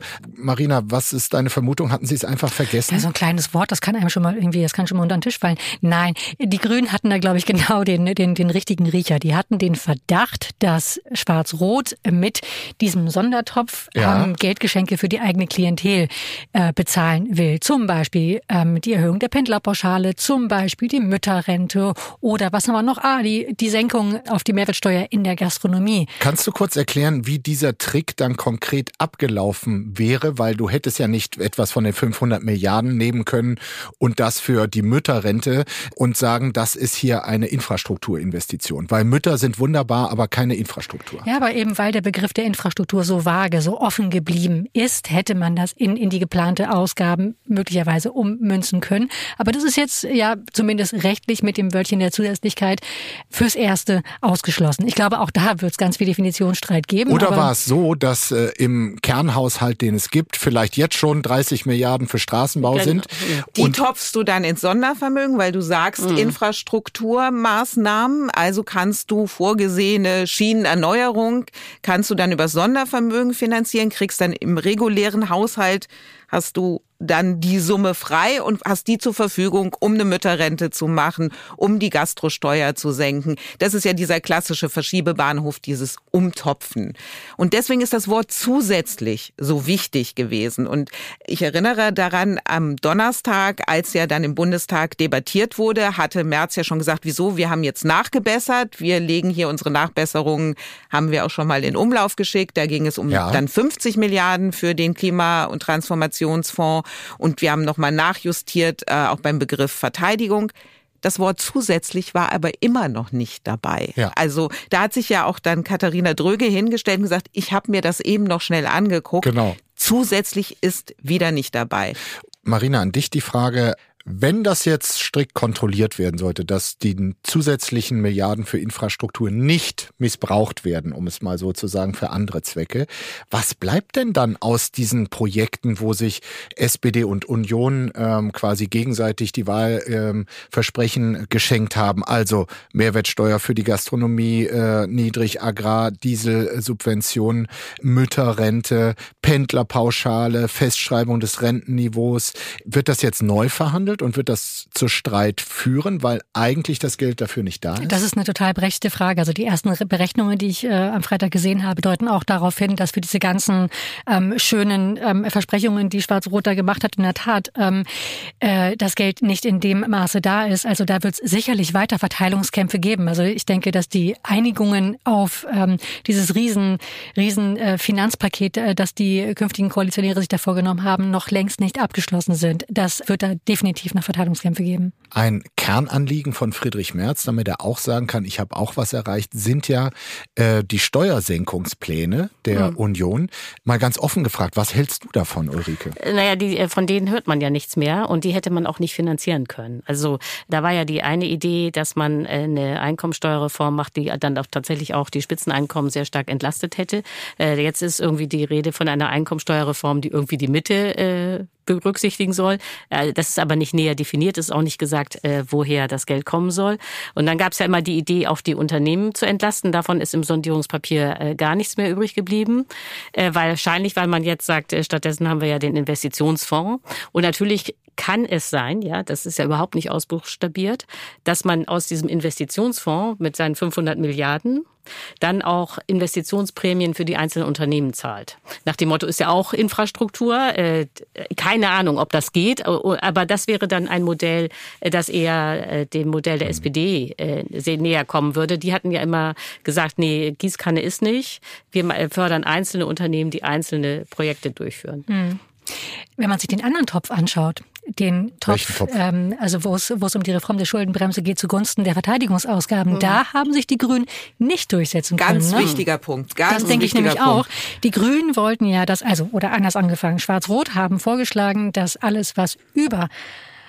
Marina, was ist deine Vermutung? Hatten Sie es einfach vergessen?
Ja, so ein kleines Wort, das kann einem schon mal irgendwie, das kann schon mal unter den Tisch fallen. Nein, die Grünen hatten da, glaube ich, genau den, den, den richtigen Riecher. Die hatten den Verdacht, dass Schwarz-Rot mit diesem Sondertopf ja. ähm, Geldgeschenke für die eigene Klientel äh, bezahlen will. Zum Beispiel ähm, die Erhöhung der Pendlerpauschale, zum Beispiel die Mütterrente oder was haben wir noch? Ah, die, die Senkung auf die Mehrwertsteuer in der Gastronomie.
Kannst du kurz erklären, wie dieser Trick dann konkret abgelaufen wäre? Weil du hättest ja nicht etwas von den fünfhundert Milliarden nehmen können und das für die Mütterrente und sagen, das ist hier eine Infrastrukturinvestition. Weil Mütter sind wunderbar, aber keine Infrastruktur.
Ja, aber eben weil der Begriff der Infrastruktur so vage, so offen geblieben ist, hätte man das in, in die geplante Ausgaben möglicherweise ummünzen können. Aber das ist jetzt ja zumindest rechtlich mit dem Wörtchen der Zusätzlichkeit fürs Erste ausgeschlossen. Ich glaube, auch da wird es ganz viel Definitionsstreit geben.
Oder war es so, dass äh, im Kernhaushalt, den es gibt, vielleicht jetzt schon dreißig Milliarden für Straßenbau genau. sind?
Die und topfst du dann ins Sondervermögen, weil du sagst, mhm. Infrastrukturmaßnahmen, also kannst du vorgesehene Schienenerneuerung, kannst du dann über Sondervermögen finanzieren, kriegst dann im regulären Haushalt, hast du dann die Summe frei und hast die zur Verfügung, um eine Mütterrente zu machen, um die Gastrosteuer zu senken. Das ist ja dieser klassische Verschiebebahnhof, dieses Umtopfen. Und deswegen ist das Wort zusätzlich so wichtig gewesen. Und ich erinnere daran, am Donnerstag, als ja dann im Bundestag debattiert wurde, hatte Merz ja schon gesagt, wieso, wir haben jetzt nachgebessert, wir legen hier unsere Nachbesserungen, haben wir auch schon mal in Umlauf geschickt. Da ging es um ja. dann fünfzig Milliarden für den Klima- und Transformationsfonds. Und wir haben nochmal nachjustiert, äh, auch beim Begriff Verteidigung. Das Wort zusätzlich war aber immer noch nicht dabei. Ja. Also da hat sich ja auch dann Katharina Dröge hingestellt und gesagt, ich habe mir das eben noch schnell angeguckt.
Genau.
Zusätzlich ist wieder nicht dabei.
Marina, an dich die Frage, wenn das jetzt strikt kontrolliert werden sollte, dass die zusätzlichen Milliarden für Infrastruktur nicht missbraucht werden, um es mal so zu sagen, für andere Zwecke, was bleibt denn dann aus diesen Projekten, wo sich S P D und Union ähm, quasi gegenseitig die Wahlversprechen ähm, geschenkt haben? Also Mehrwertsteuer für die Gastronomie, äh, niedrig Agrar, Dieselsubventionen, Mütterrente, Pendlerpauschale, Festschreibung des Rentenniveaus. Wird das jetzt neu verhandelt? Und wird das zu Streit führen, weil eigentlich das Geld dafür nicht da ist?
Das ist eine total berechtigte Frage. Also die ersten Berechnungen, die ich äh, am Freitag gesehen habe, deuten auch darauf hin, dass für diese ganzen ähm, schönen ähm, Versprechungen, die Schwarz-Rot da gemacht hat, in der Tat ähm, äh, das Geld nicht in dem Maße da ist. Also da wird es sicherlich weiter Verteilungskämpfe geben. Also ich denke, dass die Einigungen auf ähm, dieses riesen, riesen äh, Finanzpaket, äh, das die künftigen Koalitionäre sich da vorgenommen haben, noch längst nicht abgeschlossen sind. Das wird da definitiv nach Verteilungskämpfe geben.
Ein Kernanliegen von Friedrich Merz, damit er auch sagen kann, ich habe auch was erreicht, sind ja äh, die Steuersenkungspläne der mhm. Union. Mal ganz offen gefragt, was hältst du davon, Ulrike?
Naja, die, von denen hört man ja nichts mehr und die hätte man auch nicht finanzieren können. Also da war ja die eine Idee, dass man eine Einkommensteuerreform macht, die dann auch tatsächlich auch die Spitzeneinkommen sehr stark entlastet hätte. Äh, jetzt ist irgendwie die Rede von einer Einkommensteuerreform, die irgendwie die Mitte äh, berücksichtigen soll. Das ist aber nicht näher definiert, ist auch nicht gesagt, woher das Geld kommen soll. Und dann gab es ja immer die Idee, auch die Unternehmen zu entlasten. Davon ist im Sondierungspapier gar nichts mehr übrig geblieben. Wahrscheinlich, weil man jetzt sagt, stattdessen haben wir ja den Investitionsfonds. Und natürlich kann es sein, ja, das ist ja überhaupt nicht ausbuchstabiert, dass man aus diesem Investitionsfonds mit seinen fünfhundert Milliarden dann auch Investitionsprämien für die einzelnen Unternehmen zahlt. Nach dem Motto ist ja auch Infrastruktur. Äh, keine Ahnung, ob das geht, aber das wäre dann ein Modell, das eher äh, dem Modell der S P D äh, sehr näher kommen würde. Die hatten ja immer gesagt, nee, Gießkanne ist nicht. Wir fördern einzelne Unternehmen, die einzelne Projekte durchführen.
Hm. Wenn man sich den anderen Topf anschaut, den Topf, Topf? Ähm, also wo es, wo es um die Reform der Schuldenbremse geht zugunsten der Verteidigungsausgaben, mhm. da haben sich die Grünen nicht durchsetzen
ganz
können. Ganz
wichtiger Punkt. Ganz
das denke ich nämlich
Punkt.
auch. Die Grünen wollten ja das, also oder anders angefangen, Schwarz-Rot haben vorgeschlagen, dass alles, was über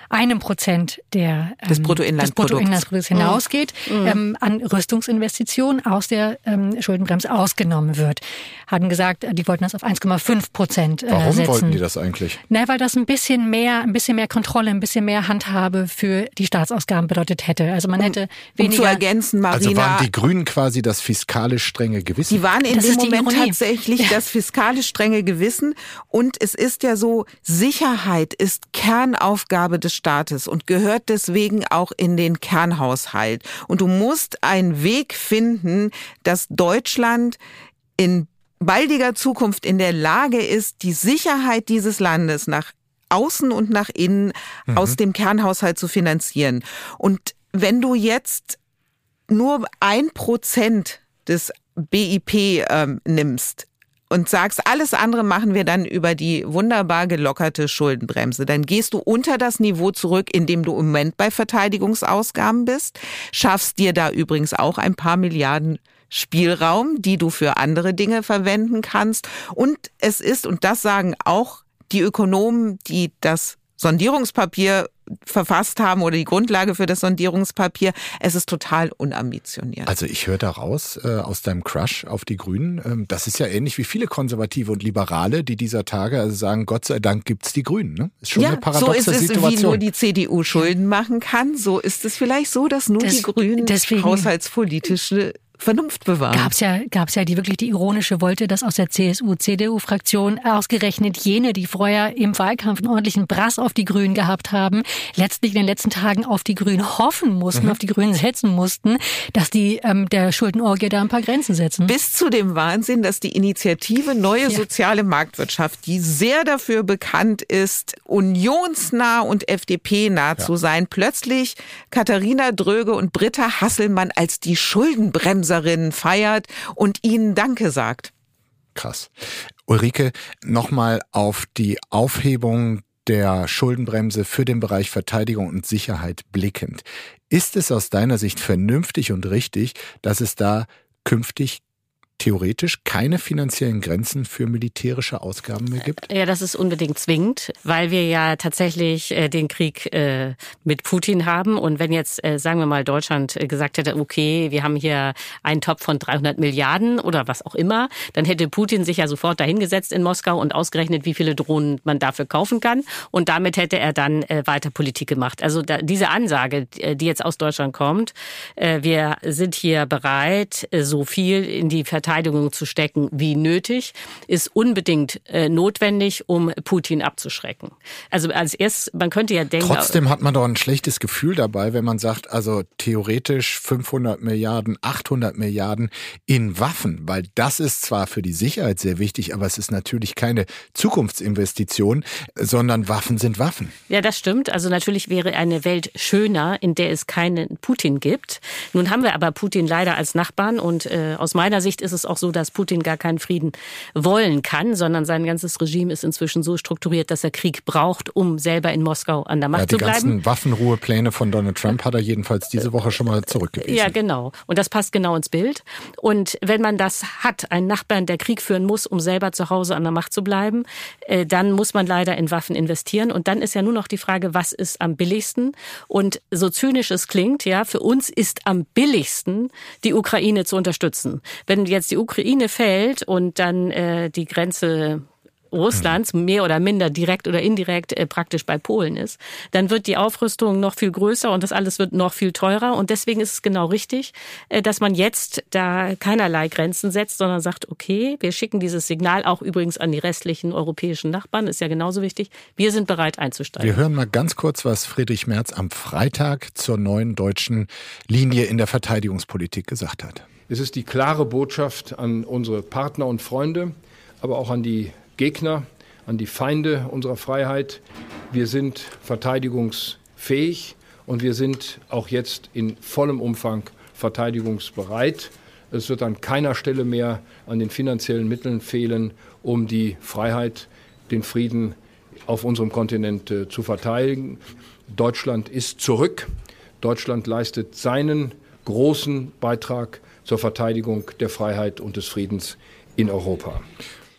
einem Prozent der, ähm,
des Bruttoinlandsprodukts,
des Bruttoinlandsprodukts hinausgeht, mhm. ähm, an Rüstungsinvestitionen aus der ähm, Schuldenbremse ausgenommen wird. Hatten gesagt, die wollten das auf eins Komma fünf Prozent äh,
Warum
setzen.
wollten die das eigentlich?
Na, weil das ein bisschen mehr, ein bisschen mehr Kontrolle, ein bisschen mehr Handhabe für die Staatsausgaben bedeutet hätte. Also man hätte
um,
weniger...
Um zu ergänzen, Marina...
Also waren die Grünen quasi das fiskalisch strenge Gewissen?
Die waren in
das
dem Moment
Ironie.
tatsächlich
Ja.
das fiskalisch strenge Gewissen. Und es ist ja so, Sicherheit ist Kernaufgabe des Staates und gehört deswegen auch in den Kernhaushalt. Und du musst einen Weg finden, dass Deutschland in baldiger Zukunft in der Lage ist, die Sicherheit dieses Landes nach außen und nach innen mhm. aus dem Kernhaushalt zu finanzieren. Und wenn du jetzt nur ein Prozent des B I P ähm, nimmst und sagst, alles andere machen wir dann über die wunderbar gelockerte Schuldenbremse, dann gehst du unter das Niveau zurück, in dem du im Moment bei Verteidigungsausgaben bist, schaffst dir da übrigens auch ein paar Milliarden Spielraum, die du für andere Dinge verwenden kannst. Und es ist, und das sagen auch die Ökonomen, die das Sondierungspapier verfasst haben oder die Grundlage für das Sondierungspapier, es ist total unambitioniert.
Also ich höre da raus äh, aus deinem Crush auf die Grünen, ähm, das ist ja ähnlich wie viele Konservative und Liberale, die dieser Tage also sagen, Gott sei Dank gibt's die Grünen. Ne? Ist schon
ja,
eine paradoxe
so ist es,
Situation.
wie nur die C D U Schulden machen kann, so ist es vielleicht so, dass nur
das,
die Grünen
deswegen,
haushaltspolitische Vernunft bewahren.
Gab's ja, gab's ja die wirklich die ironische Wolte, dass aus der C S U-C D U-Fraktion ausgerechnet jene, die vorher im Wahlkampf einen ordentlichen Brass auf die Grünen gehabt haben, letztlich in den letzten Tagen auf die Grünen hoffen mussten, mhm. auf die Grünen setzen mussten, dass die ähm, der Schuldenorgie da ein paar Grenzen setzen.
Bis zu dem Wahnsinn, dass die Initiative Neue ja. Soziale Marktwirtschaft, die sehr dafür bekannt ist, unionsnah und F D P-nah ja. zu sein, plötzlich Katharina Dröge und Britta Hasselmann als die Schuldenbremse feiert und ihnen Danke sagt.
Krass. Ulrike, nochmal auf die Aufhebung der Schuldenbremse für den Bereich Verteidigung und Sicherheit blickend. Ist es aus deiner Sicht vernünftig und richtig, dass es da künftig theoretisch keine finanziellen Grenzen für militärische Ausgaben mehr gibt?
Ja, das ist unbedingt zwingend, weil wir ja tatsächlich äh, den Krieg äh, mit Putin haben. Und wenn jetzt, äh, sagen wir mal, Deutschland äh, gesagt hätte, okay, wir haben hier einen Topf von dreihundert Milliarden oder was auch immer, dann hätte Putin sich ja sofort dahingesetzt in Moskau und ausgerechnet, wie viele Drohnen man dafür kaufen kann. Und damit hätte er dann äh, weiter Politik gemacht. Also da, diese Ansage, die jetzt aus Deutschland kommt, äh, wir sind hier bereit, äh, so viel in die Verteidigung Verteidigung zu stecken, wie nötig, ist unbedingt äh, notwendig, um Putin abzuschrecken. Also als erstes, man könnte ja denken...
Trotzdem hat man doch ein schlechtes Gefühl dabei, wenn man sagt, also theoretisch fünfhundert Milliarden, achthundert Milliarden in Waffen, weil das ist zwar für die Sicherheit sehr wichtig, aber es ist natürlich keine Zukunftsinvestition, sondern Waffen sind Waffen.
Ja, das stimmt. Also natürlich wäre eine Welt schöner, in der es keinen Putin gibt. Nun haben wir aber Putin leider als Nachbarn und äh, aus meiner Sicht ist es auch so, dass Putin gar keinen Frieden wollen kann, sondern sein ganzes Regime ist inzwischen so strukturiert, dass er Krieg braucht, um selber in Moskau an der Macht
ja,
zu bleiben.
Die ganzen Waffenruhepläne von Donald Trump hat er jedenfalls diese Woche schon mal zurückgewiesen.
Ja, genau. Und das passt genau ins Bild. Und wenn man das hat, einen Nachbarn, der Krieg führen muss, um selber zu Hause an der Macht zu bleiben, äh, dann muss man leider in Waffen investieren. Und dann ist ja nur noch die Frage, was ist am billigsten? Und so zynisch es klingt, ja, für uns ist am billigsten, die Ukraine zu unterstützen. Wenn jetzt die Ukraine fällt und dann äh, die Grenze Russlands mehr oder minder direkt oder indirekt äh, praktisch bei Polen ist, dann wird die Aufrüstung noch viel größer und das alles wird noch viel teurer. Und deswegen ist es genau richtig, äh, dass man jetzt da keinerlei Grenzen setzt, sondern sagt, okay, wir schicken dieses Signal auch übrigens an die restlichen europäischen Nachbarn, ist ja genauso wichtig. Wir sind bereit einzusteigen.
Wir hören mal ganz kurz, was Friedrich Merz am Freitag zur neuen deutschen Linie in der Verteidigungspolitik gesagt hat.
Es ist die klare Botschaft an unsere Partner und Freunde, aber auch an die Gegner, an die Feinde unserer Freiheit. Wir sind verteidigungsfähig und wir sind auch jetzt in vollem Umfang verteidigungsbereit. Es wird an keiner Stelle mehr an den finanziellen Mitteln fehlen, um die Freiheit, den Frieden auf unserem Kontinent äh, zu verteidigen. Deutschland ist zurück. Deutschland leistet seinen großen Beitrag zur Verteidigung der Freiheit und des Friedens in Europa.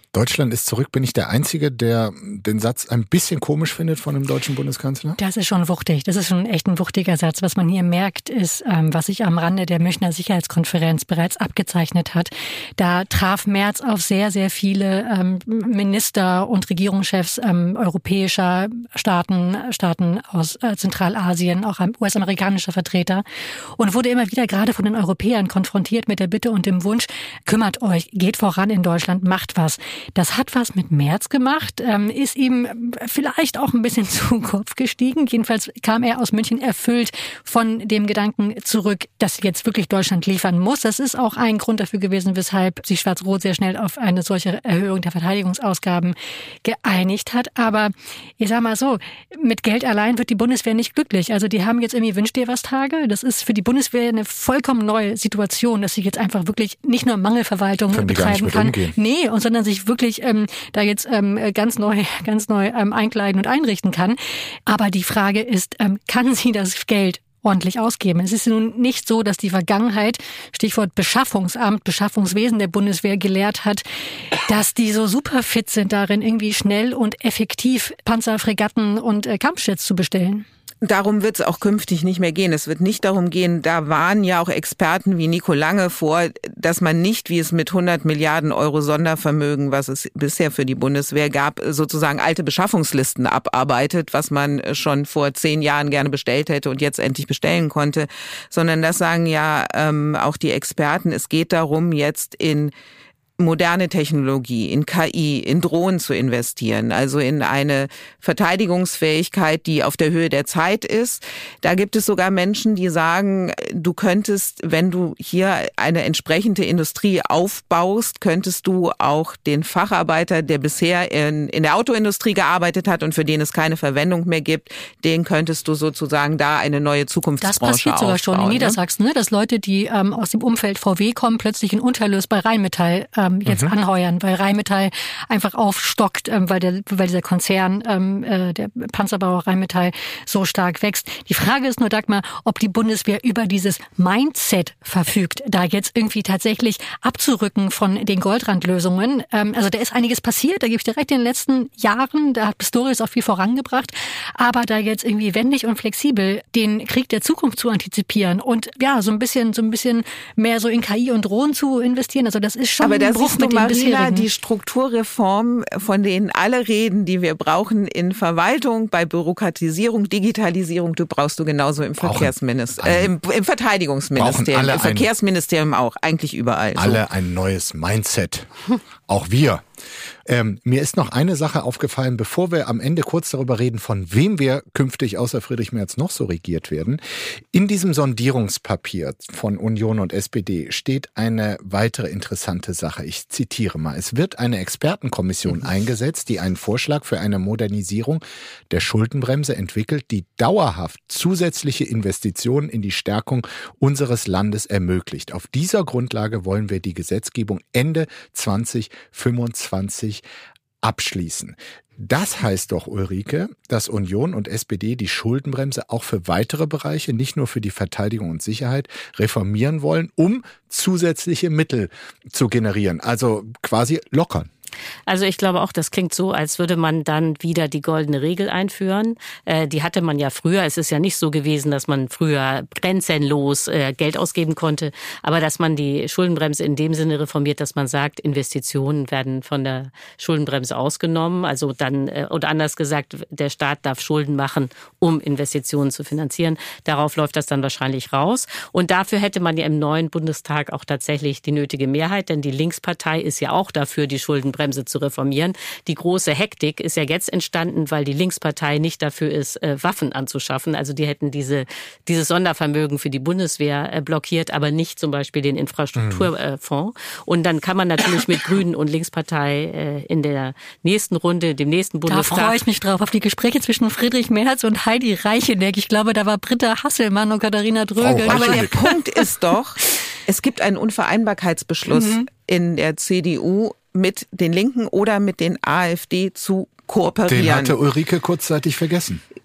Deutschland ist zurück. Bin ich der Einzige, der den Satz ein bisschen komisch findet von dem deutschen Bundeskanzler?
Das ist schon wuchtig. Das ist schon echt ein wuchtiger Satz. Was man hier merkt, ist, ähm, was sich am Rande der Münchner Sicherheitskonferenz bereits abgezeichnet hat. Da traf Merz auf sehr, sehr viele ähm, Minister und Regierungschefs ähm, europäischer Staaten, Staaten aus äh, Zentralasien, auch U S-amerikanischer Vertreter und wurde immer wieder gerade von den Europäern konfrontiert mit der Bitte und dem Wunsch, kümmert euch, geht voran in Deutschland, macht was. Das hat was mit Merz gemacht, ähm, ist ihm vielleicht auch ein bisschen zu Kopf gestiegen. Jedenfalls kam er aus München erfüllt von dem Gedanken zurück, dass jetzt wirklich Deutschland liefern muss. Das ist auch ein Grund dafür gewesen, weshalb sich Schwarz-Rot sehr schnell auf eine solche Erhöhung der Verteidigungsausgaben geeinigt hat. Aber ich sag mal so, mit Geld allein wird die Bundeswehr nicht glücklich. Also die haben jetzt irgendwie Wünsch dir was Tage. Das ist für die Bundeswehr eine vollkommen neue Situation, dass sie jetzt einfach wirklich nicht nur Mangelverwaltung
Können
betreiben kann.
Umgehen.
Nee, und sondern sich wirklich ähm, da jetzt ähm, ganz neu, ganz neu ähm, einkleiden und einrichten kann. Aber die Frage ist, ähm, kann sie das Geld ordentlich ausgeben? Es ist nun nicht so, dass die Vergangenheit, Stichwort Beschaffungsamt, Beschaffungswesen der Bundeswehr gelehrt hat, dass die so super fit sind darin, irgendwie schnell und effektiv Panzer, Fregatten und äh, Kampfjets zu bestellen.
Darum wird es auch künftig nicht mehr gehen. Es wird nicht darum gehen, da waren ja auch Experten wie Nico Lange vor, dass man nicht, wie es mit hundert Milliarden Euro Sondervermögen, was es bisher für die Bundeswehr gab, sozusagen alte Beschaffungslisten abarbeitet, was man schon vor zehn Jahren gerne bestellt hätte und jetzt endlich bestellen konnte. Sondern das sagen ja ähm, auch die Experten. Es geht darum, jetzt in moderne Technologie, in K I, in Drohnen zu investieren, also in eine Verteidigungsfähigkeit, die auf der Höhe der Zeit ist. Da gibt es sogar Menschen, die sagen, du könntest, wenn du hier eine entsprechende Industrie aufbaust, könntest du auch den Facharbeiter, der bisher in, in der Autoindustrie gearbeitet hat und für den es keine Verwendung mehr gibt, den könntest du sozusagen da eine neue Zukunftsbranche aufbauen.
Das passiert sogar schon in Niedersachsen, ne? Dass Leute, die ähm, aus dem Umfeld V W kommen, plötzlich in Unterlös bei Rheinmetall ähm, jetzt mhm. anheuern, weil Rheinmetall einfach aufstockt, ähm, weil der, weil dieser Konzern, ähm, äh, der Panzerbauer Rheinmetall so stark wächst. Die Frage ist nur, Dagmar, ob die Bundeswehr über dieses Mindset verfügt, da jetzt irgendwie tatsächlich abzurücken von den Goldrandlösungen. Ähm, also da ist einiges passiert, da gebe ich dir recht, in den letzten Jahren, da hat Pistorius auch viel vorangebracht, aber da jetzt irgendwie wendig und flexibel den Krieg der Zukunft zu antizipieren und ja, so ein bisschen, so ein bisschen mehr so in K I und Drohnen zu investieren, also das ist schon
aber
ein Bruch mit den bisherigen.
Marina, die Strukturreform, von denen alle reden, die wir brauchen in Verwaltung, bei Bürokratisierung, Digitalisierung, du brauchst du genauso im Verkehrsministerium, äh, im, im Verteidigungsministerium, im Verkehrsministerium auch, eigentlich überall.
Alle
so.
Ein neues Mindset. Auch wir. Ähm, mir ist noch eine Sache aufgefallen, bevor wir am Ende kurz darüber reden, von wem wir künftig außer Friedrich Merz noch so regiert werden. In diesem Sondierungspapier von Union und S P D steht eine weitere interessante Sache. Ich zitiere mal. Es wird eine Expertenkommission mhm. eingesetzt, die einen Vorschlag für eine Modernisierung der Schuldenbremse entwickelt, die dauerhaft zusätzliche Investitionen in die Stärkung unseres Landes ermöglicht. Auf dieser Grundlage wollen wir die Gesetzgebung Ende zwanzig fünfundzwanzig abschließen. Das heißt doch, Ulrike, dass Union und S P D die Schuldenbremse auch für weitere Bereiche, nicht nur für die Verteidigung und Sicherheit, reformieren wollen, um zusätzliche Mittel zu generieren, also quasi lockern.
Also ich glaube auch, das klingt so, als würde man dann wieder die goldene Regel einführen. Äh, die hatte man ja früher. Es ist ja nicht so gewesen, dass man früher grenzenlos äh, Geld ausgeben konnte, aber dass man die Schuldenbremse in dem Sinne reformiert, dass man sagt, Investitionen werden von der Schuldenbremse ausgenommen. Also dann, äh, oder anders gesagt, der Staat darf Schulden machen, um Investitionen zu finanzieren. Darauf läuft das dann wahrscheinlich raus. Und dafür hätte man ja im neuen Bundestag auch tatsächlich die nötige Mehrheit, denn die Linkspartei ist ja auch dafür, die Schuldenbremse zu reformieren. Die große Hektik ist ja jetzt entstanden, weil die Linkspartei nicht dafür ist, äh, Waffen anzuschaffen. Also die hätten diese dieses Sondervermögen für die Bundeswehr äh, blockiert, aber nicht zum Beispiel den Infrastrukturfonds. Mhm. Und dann kann man natürlich mit Grünen und Linkspartei äh, in der nächsten Runde, dem nächsten Bundestag...
Da freue ich mich drauf, auf die Gespräche zwischen Friedrich Merz und Heidi Reicheneck. Ich glaube, da war Britta Hasselmann und Katharina Dröge.
Oh, aber der Punkt ist doch, es gibt einen Unvereinbarkeitsbeschluss mhm. in der C D U mit den Linken oder mit den AfD zu kooperieren.
Den hatte Ulrike kurzzeitig vergessen.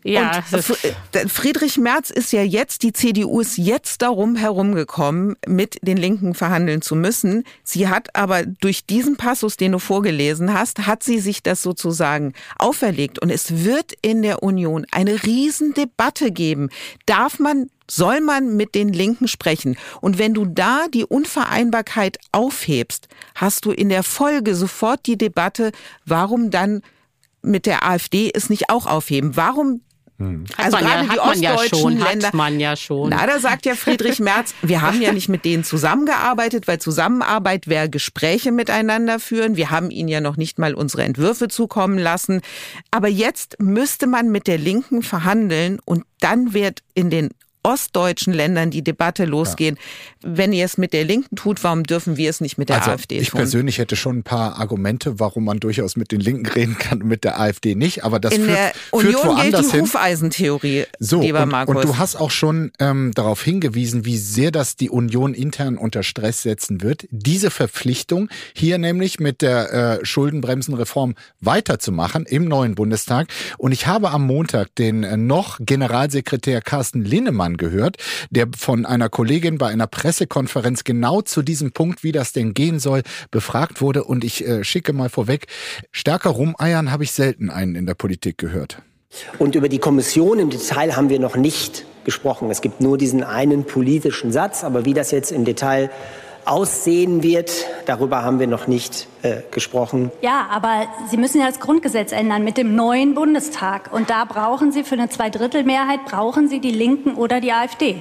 Ja, und Friedrich Merz ist ja jetzt, die C D U ist jetzt darum herumgekommen, mit den Linken verhandeln zu müssen. Sie hat aber durch diesen Passus, den du vorgelesen hast, hat sie sich das sozusagen auferlegt. Und es wird in der Union eine Riesendebatte geben. Darf man, soll man mit den Linken sprechen? Und wenn du da die Unvereinbarkeit aufhebst, hast du in der Folge sofort die Debatte, warum dann mit der AfD es nicht auch aufheben? Warum?
Hm.
Also gerade die ostdeutschen Länder.
Hat man ja schon.
Na, da sagt ja Friedrich Merz, wir haben ja nicht mit denen zusammengearbeitet, weil Zusammenarbeit wäre Gespräche miteinander führen. Wir haben ihnen ja noch nicht mal unsere Entwürfe zukommen lassen. Aber jetzt müsste man mit der Linken verhandeln und dann wird in den ostdeutschen Ländern die Debatte losgehen. Ja. Wenn ihr es mit der Linken tut, warum dürfen wir es nicht mit der
also
AfD
ich
tun?
Ich persönlich hätte schon ein paar Argumente, warum man durchaus mit den Linken reden kann und mit der AfD nicht. Aber das
In
führt,
der
führt
Union
woanders
gilt die
hin.
Hufeisentheorie,
So,
lieber
und,
Markus.
und du hast auch schon ähm, darauf hingewiesen, wie sehr das die Union intern unter Stress setzen wird. Diese Verpflichtung, hier nämlich mit der äh, Schuldenbremsenreform weiterzumachen im neuen Bundestag. Und ich habe am Montag den äh, noch Generalsekretär Carsten Linnemann gehört, der von einer Kollegin bei einer Pressekonferenz genau zu diesem Punkt, wie das denn gehen soll, befragt wurde. Und ich äh, schicke mal vorweg, stärker rumeiern habe ich selten einen in der Politik gehört.
Und über die Kommission im Detail haben wir noch nicht gesprochen. Es gibt nur diesen einen politischen Satz, aber wie das jetzt im Detail aussehen wird, darüber haben wir noch nicht äh, gesprochen.
Ja, aber Sie müssen ja das Grundgesetz ändern mit dem neuen Bundestag. Und da brauchen Sie für eine Zweidrittelmehrheit, brauchen Sie die Linken oder die AfD.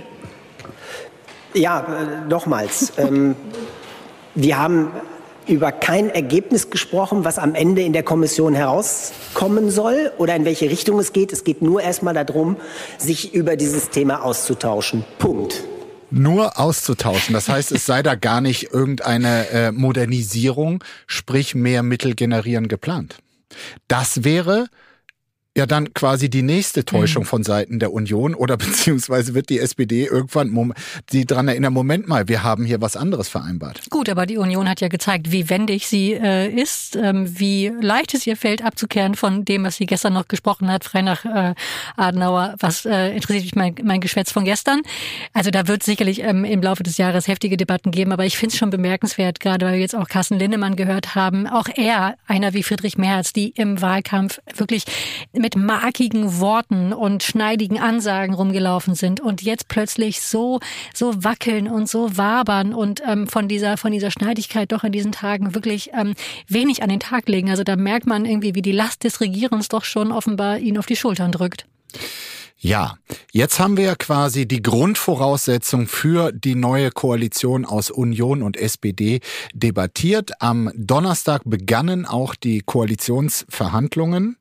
Ja, äh, nochmals. ähm, wir haben über kein Ergebnis gesprochen, was am Ende in der Kommission herauskommen soll oder in welche Richtung es geht. Es geht nur erstmal darum, sich über dieses Thema auszutauschen. Punkt.
Nur auszutauschen. Das heißt, es sei da gar nicht irgendeine äh, Modernisierung, sprich mehr Mittel generieren geplant. Das wäre ja dann quasi die nächste Täuschung mhm. von Seiten der Union oder beziehungsweise wird die S P D irgendwann sie dran erinnern, Moment mal, wir haben hier was anderes vereinbart.
Gut, aber die Union hat ja gezeigt, wie wendig sie äh, ist, ähm, wie leicht es ihr fällt, abzukehren von dem, was sie gestern noch gesprochen hat, frei nach äh, Adenauer. Was äh, interessiert mich mein, mein Geschwätz von gestern? Also da wird sicherlich ähm, im Laufe des Jahres heftige Debatten geben, aber ich finde es schon bemerkenswert, gerade weil wir jetzt auch Carsten Linnemann gehört haben, auch er, einer wie Friedrich Merz, die im Wahlkampf wirklich mit markigen Worten und schneidigen Ansagen rumgelaufen sind und jetzt plötzlich so so wackeln und so wabern und ähm, von dieser von dieser Schneidigkeit doch in diesen Tagen wirklich ähm, wenig an den Tag legen. Also da merkt man irgendwie, wie die Last des Regierens doch schon offenbar ihn auf die Schultern drückt.
Ja, jetzt haben wir ja quasi die Grundvoraussetzung für die neue Koalition aus Union und S P D debattiert. Am Donnerstag begannen auch die Koalitionsverhandlungen.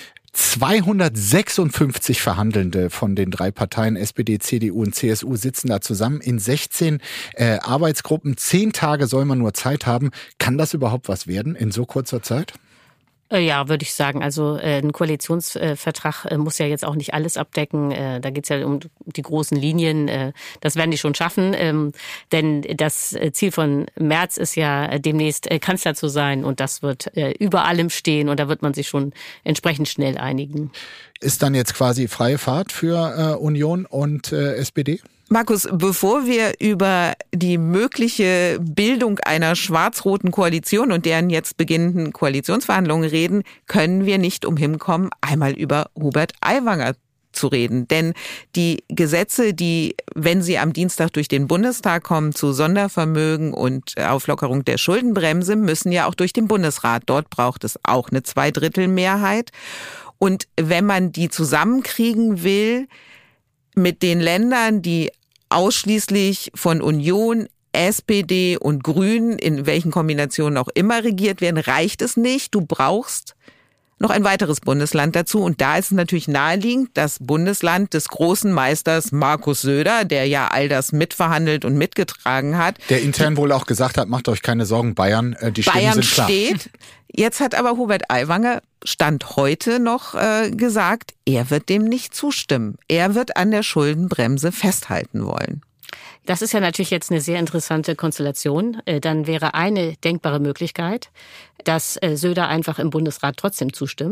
zweihundertsechsundfünfzig Verhandelnde von den drei Parteien S P D, C D U und C S U sitzen da zusammen in sechzehn äh, Arbeitsgruppen. Zehn Tage soll man nur Zeit haben. Kann das überhaupt was werden in so kurzer Zeit?
Ja, würde ich sagen. Also äh, ein Koalitionsvertrag äh, muss ja jetzt auch nicht alles abdecken. Äh, da geht's ja um die großen Linien. Äh, das werden die schon schaffen. Ähm, denn das Ziel von Merz ist ja demnächst äh, Kanzler zu sein. Und das wird äh, über allem stehen. Und da wird man sich schon entsprechend schnell einigen.
Ist dann jetzt quasi freie Fahrt für äh, Union und äh, S P D?
Markus, bevor wir über die mögliche Bildung einer schwarz-roten Koalition und deren jetzt beginnenden Koalitionsverhandlungen reden, können wir nicht umhin kommen, einmal über Hubert Aiwanger zu reden. Denn die Gesetze, die, wenn sie am Dienstag durch den Bundestag kommen, zu Sondervermögen und Auflockerung der Schuldenbremse, müssen ja auch durch den Bundesrat. Dort braucht es auch eine Zweidrittelmehrheit. Und wenn man die zusammenkriegen will, mit den Ländern, die ausschließlich von Union, S P D und Grünen, in welchen Kombinationen auch immer regiert werden, reicht es nicht. Du brauchst noch ein weiteres Bundesland dazu. Und da ist es natürlich naheliegend, das Bundesland des großen Meisters Markus Söder, der ja all das mitverhandelt und mitgetragen hat.
Der intern wohl auch gesagt hat, macht euch keine Sorgen, Bayern, die Stimmen
Bayern
sind klar.
steht. Jetzt hat aber Hubert Aiwanger Stand heute noch äh, gesagt, er wird dem nicht zustimmen. Er wird an der Schuldenbremse festhalten wollen.
Das ist ja natürlich jetzt eine sehr interessante Konstellation. Dann wäre eine denkbare Möglichkeit, dass Söder einfach im Bundesrat trotzdem zustimmt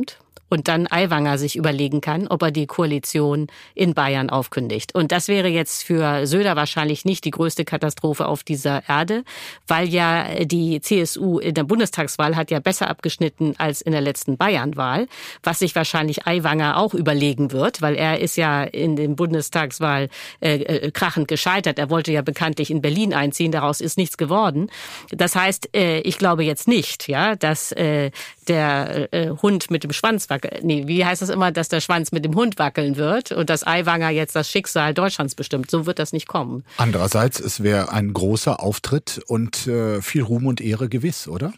und dann Aiwanger sich überlegen kann, ob er die Koalition in Bayern aufkündigt. Und das wäre jetzt für Söder wahrscheinlich nicht die größte Katastrophe auf dieser Erde, weil ja die C S U in der Bundestagswahl hat ja besser abgeschnitten als in der letzten Bayernwahl, was sich wahrscheinlich Aiwanger auch überlegen wird, weil er ist ja in der Bundestagswahl äh, äh, krachend gescheitert. Er wollte ja bekanntlich in Berlin einziehen, daraus ist nichts geworden. Das heißt, äh, ich glaube jetzt nicht, ja, dass äh, der äh, Hund mit dem Schwanz wackelt. Nee, wie heißt das immer, dass der Schwanz mit dem Hund wackeln wird und dass Aiwanger jetzt das Schicksal Deutschlands bestimmt. So wird das nicht kommen.
Andererseits, es wäre ein großer Auftritt und äh, viel Ruhm und Ehre gewiss, oder?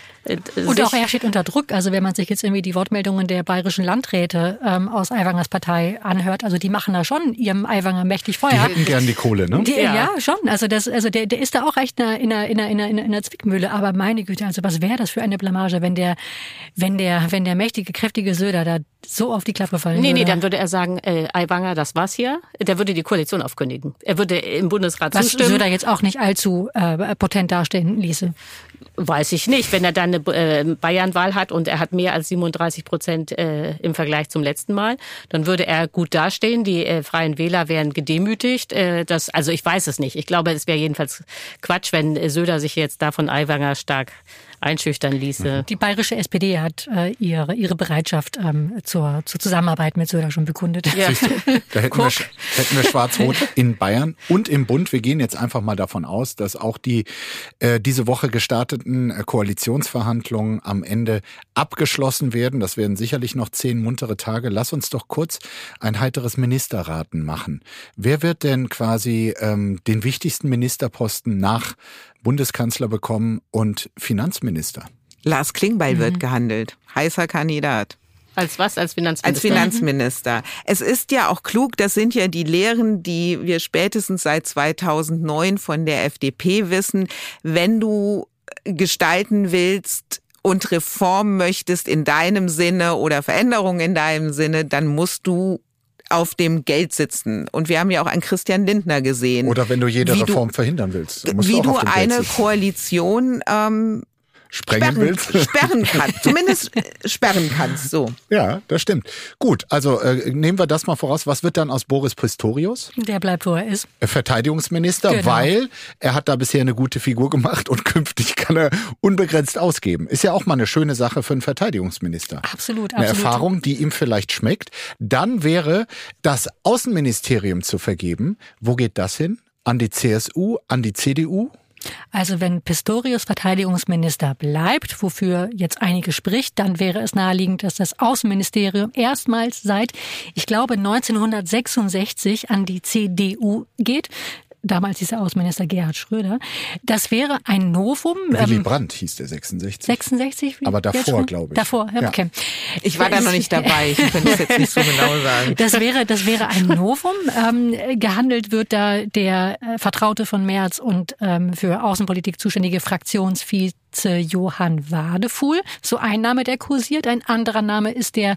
Und auch er steht unter Druck. Also wenn man sich jetzt irgendwie die Wortmeldungen der bayerischen Landräte ähm, aus Aiwangers Partei anhört, also die machen da schon ihrem Aiwanger mächtig Feuer.
Die hätten gern die Kohle, ne?
Die, ja.
ja,
schon. Also das, also der, der ist da auch echt in einer, in einer, in einer, in einer Zwickmühle. Aber meine Güte, also was wäre das für eine Blamage, wenn der, wenn der, wenn der mächtige, kräftige Söder da so auf die Klappe fallen
nee,
würde?
Nee, dann würde er sagen, äh, Aiwanger, das war's hier. Der würde die Koalition aufkündigen. Er würde im Bundesrat
was
zustimmen.
Was Söder jetzt auch nicht allzu äh, potent dastehen ließe.
Weiß ich nicht. Wenn er dann eine äh, Bayernwahl hat und er hat mehr als siebenunddreißig Prozent äh, im Vergleich zum letzten Mal, dann würde er gut dastehen. Die äh, Freien Wähler wären gedemütigt. Äh, das, also ich weiß es nicht. Ich glaube, es wäre jedenfalls Quatsch, wenn äh, Söder sich jetzt da von Aiwanger stark einschüchtern ließe.
Die bayerische S P D hat äh, ihre, ihre Bereitschaft ähm, zur, zur Zusammenarbeit mit Söder schon bekundet.
Ja. Da hätten wir, hätten wir Schwarz-Rot in Bayern und im Bund. Wir gehen jetzt einfach mal davon aus, dass auch die äh, diese Woche gestarteten äh, Koalitionsverhandlungen am Ende abgeschlossen werden. Das werden sicherlich noch zehn muntere Tage. Lass uns doch kurz ein heiteres Ministerraten machen. Wer wird denn quasi ähm, den wichtigsten Ministerposten nach Bundeskanzler bekommen und Finanzminister?
Lars Klingbeil
mhm.
wird gehandelt. Heißer Kandidat.
Als was? Als Finanzminister?
Als Finanzminister. Es ist ja auch klug, das sind ja die Lehren, die wir spätestens seit zweitausendneun von der F D P wissen. Wenn du gestalten willst und Reform möchtest in deinem Sinne oder Veränderung in deinem Sinne, dann musst du auf dem Geld sitzen. Und wir haben ja auch an Christian Lindner gesehen.
Oder wenn du jede
wie
Reform
du,
verhindern willst. Musst
wie
du, auch
du
auf dem Geld
eine
sitzen.
Koalition ähm,
Sprengen
sperren,
willst?
Sperren kannst. Zumindest sperren kannst, so.
Ja, das stimmt. Gut, also äh, nehmen wir das mal voraus. Was wird dann aus Boris Pistorius?
Der bleibt, wo er ist.
Verteidigungsminister,
genau.
Weil er hat da bisher eine gute Figur gemacht und künftig kann er unbegrenzt ausgeben. Ist ja auch mal eine schöne Sache für einen Verteidigungsminister.
Absolut,
eine
absolut.
Eine Erfahrung, die ihm vielleicht schmeckt. Dann wäre das Außenministerium zu vergeben. Wo geht das hin? An die C S U, an die C D U?
Also wenn Pistorius Verteidigungsminister bleibt, wofür jetzt einige spricht, dann wäre es naheliegend, dass das Außenministerium erstmals seit, ich glaube, neunzehnhundertsechsundsechzig an die C D U geht. Damals dieser Außenminister Gerhard Schröder. Das wäre ein Novum.
Willy Brandt hieß der sechsundsechzig.
sechsundsechzig?
Aber davor, glaube ich.
Davor, ja, okay.
Ich war da noch nicht dabei, ich könnte es jetzt nicht so genau sagen.
Das wäre, das wäre ein Novum. Ähm, gehandelt wird da der äh, Vertraute von Merz und ähm, für Außenpolitik zuständige Fraktionsvize Johann Wadefuhl. So ein Name, der kursiert. Ein anderer Name ist der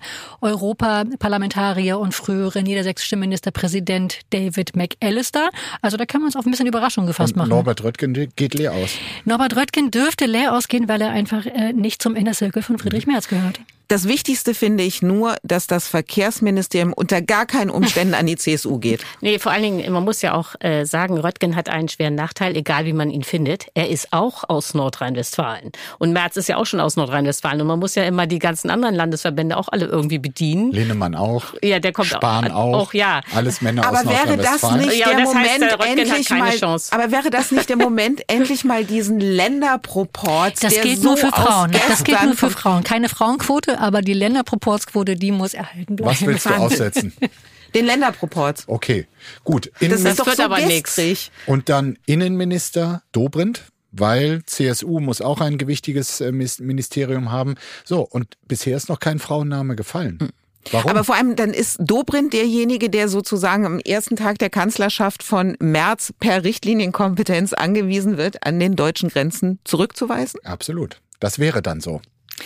Europaparlamentarier und frühere niedersächsische Ministerpräsident David McAllister. Also da kann man uns auf ein bisschen Überraschung gefasst
und
machen.
Norbert Röttgen geht leer aus.
Norbert Röttgen dürfte leer ausgehen, weil er einfach äh, nicht zum Inner Circle von Friedrich Merz gehört.
Das Wichtigste finde ich nur, dass das Verkehrsministerium unter gar keinen Umständen an die C S U geht.
Nee, vor allen Dingen, man muss ja auch äh, sagen, Röttgen hat einen schweren Nachteil, egal wie man ihn findet. Er ist auch aus Nordrhein-Westfalen. Und Merz ist ja auch schon aus Nordrhein-Westfalen. Und man muss ja immer die ganzen anderen Landesverbände auch alle irgendwie bedienen.
Lehnemann auch.
Ja, der kommt
Spahn auch.
auch. Ja.
Alles Männer
aber
aus
wäre das nicht
ja,
der
das
Moment,
heißt, der Röttgen
endlich
hat keine
mal,
Chance.
aber wäre das nicht der Moment, endlich mal diesen Länderproporz,
Das
der
gilt
so
nur für Frauen.
aus
Das gilt
gestern
nur für
von-
Frauen. Keine Frauenquote, aber die Länderproporzquote, die muss erhalten bleiben.
Was willst du aussetzen?
Den Länderproporz.
Okay, gut.
Das
Innen-
ist doch
wird
so
aber
gestrig.
Und dann Innenminister Dobrindt, weil C S U muss auch ein gewichtiges äh, Mis- Ministerium haben. So, und bisher ist noch kein Frauenname gefallen. Warum?
Aber vor allem dann ist Dobrindt derjenige, der sozusagen am ersten Tag der Kanzlerschaft von Merz per Richtlinienkompetenz angewiesen wird, an den deutschen Grenzen zurückzuweisen?
Absolut. Das wäre dann so.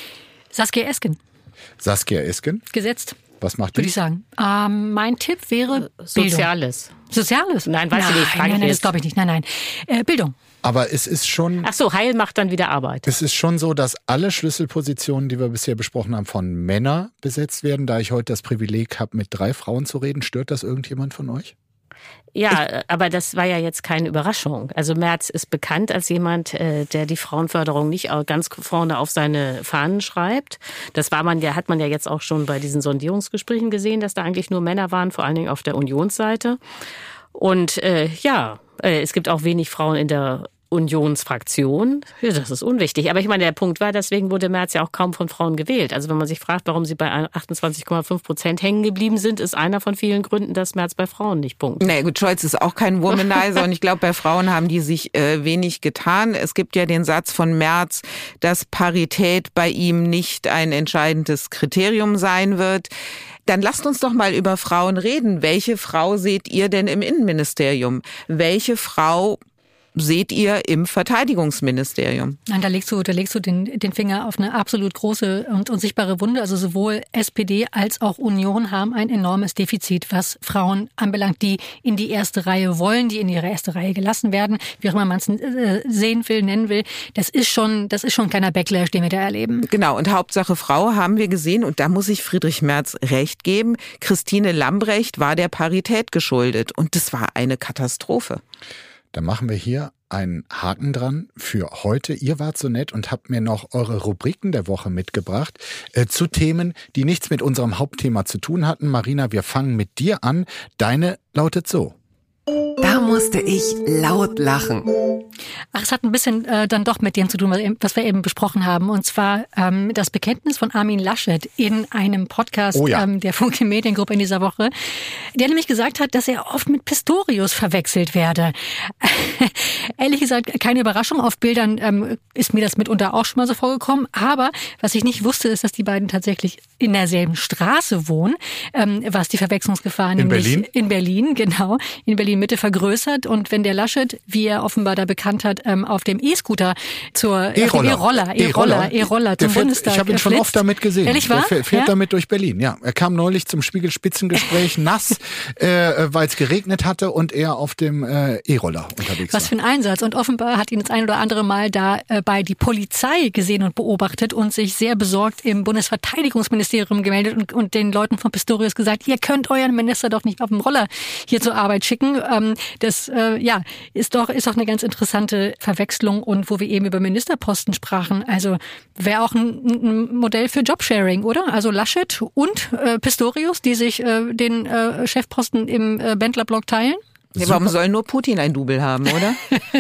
Saskia Esken,
Saskia Esken,
gesetzt,
was macht
würde
die?
ich sagen. Ähm, mein Tipp wäre Bildung.
Soziales.
Soziales?
Nein, weiß ich nicht, frage
Nein,
ich
nein, das
jetzt.
glaube ich nicht. Nein, nein. Äh, Bildung.
Aber es ist schon...
Ach so, Heil macht dann wieder Arbeit.
Es ist schon so, dass alle Schlüsselpositionen, die wir bisher besprochen haben, von Männern besetzt werden. Da ich heute das Privileg habe, mit drei Frauen zu reden, stört das irgendjemand von euch?
Ja, aber das war ja jetzt keine Überraschung. Also Merz ist bekannt als jemand, der die Frauenförderung nicht ganz vorne auf seine Fahnen schreibt. Das war man ja, hat man ja jetzt auch schon bei diesen Sondierungsgesprächen gesehen, dass da eigentlich nur Männer waren, vor allen Dingen auf der Unionsseite. Und äh, ja, äh, es gibt auch wenig Frauen in der Unionsfraktion. Ja, das ist unwichtig. Aber ich meine, der Punkt war, deswegen wurde Merz ja auch kaum von Frauen gewählt. Also wenn man sich fragt, warum sie bei achtundzwanzig Komma fünf Prozent hängen geblieben sind, ist einer von vielen Gründen, dass Merz bei Frauen nicht punktet.
Nee, gut, Scholz ist auch kein Womanizer und ich glaube, bei Frauen haben die sich äh, wenig getan. Es gibt ja den Satz von Merz, dass Parität bei ihm nicht ein entscheidendes Kriterium sein wird. Dann lasst uns doch mal über Frauen reden. Welche Frau seht ihr denn im Innenministerium? Welche Frau seht ihr im Verteidigungsministerium?
Nein, da legst du, da legst du den, den Finger auf eine absolut große und unsichtbare Wunde. Also sowohl S P D als auch Union haben ein enormes Defizit, was Frauen anbelangt, die in die erste Reihe wollen, die in ihre erste Reihe gelassen werden, wie auch immer man es äh, sehen will, nennen will. Das ist schon, das ist schon ein kleiner Backlash, den wir da erleben.
Genau. Und Hauptsache Frau haben wir gesehen. Und da muss ich Friedrich Merz recht geben. Christine Lambrecht war der Parität geschuldet. Und das war eine Katastrophe.
Da machen wir hier einen Haken dran für heute. Ihr wart so nett und habt mir noch eure Rubriken der Woche mitgebracht äh, zu Themen, die nichts mit unserem Hauptthema zu tun hatten. Marina, wir fangen mit dir an. Deine lautet so.
Da musste ich laut lachen.
Ach, es hat ein bisschen äh, dann doch mit dem zu tun, was wir eben besprochen haben. Und zwar ähm, das Bekenntnis von Armin Laschet in einem Podcast
oh ja.
ähm, der Funke Mediengruppe in dieser Woche. Der nämlich gesagt hat, dass er oft mit Pistorius verwechselt werde. Ehrlich gesagt, keine Überraschung. Auf Bildern ähm, ist mir das mitunter auch schon mal so vorgekommen. Aber was ich nicht wusste, ist, dass die beiden tatsächlich in derselben Straße wohnen, ähm, was die Verwechslungsgefahr
in
nämlich
Berlin?
in Berlin, genau, in Berlin Mitte vergrößert. Und wenn der Laschet, wie er offenbar da bekannt hat, ähm, auf dem E-Scooter zur
E-Roller,
E-Roller, E-Roller, E-Roller zum
fährt,
Bundestag.
Ich habe ihn schon
flitzt.
oft damit gesehen.
Ehrlich wahr?
Der fährt, fährt
ja?
damit durch Berlin. Ja, er kam neulich zum Spiegelspitzengespräch nass, äh, weil es geregnet hatte und er auf dem äh, E-Roller unterwegs
Was
war.
für ein Einsatz. Und offenbar hat ihn das ein oder andere Mal da äh, bei die Polizei gesehen und beobachtet und sich sehr besorgt im Bundesverteidigungsministerium gemeldet und, und den Leuten von Pistorius gesagt, ihr könnt euren Minister doch nicht auf dem Roller hier zur Arbeit schicken. Ähm, das äh, ja ist doch ist doch eine ganz interessante Verwechslung. Und wo wir eben über Ministerposten sprachen, also wäre auch ein, ein Modell für Jobsharing, oder? Also Laschet und äh, Pistorius, die sich äh, den äh, Chefposten im äh, Bändlerblock teilen.
Ja, warum soll nur Putin ein Double haben, oder?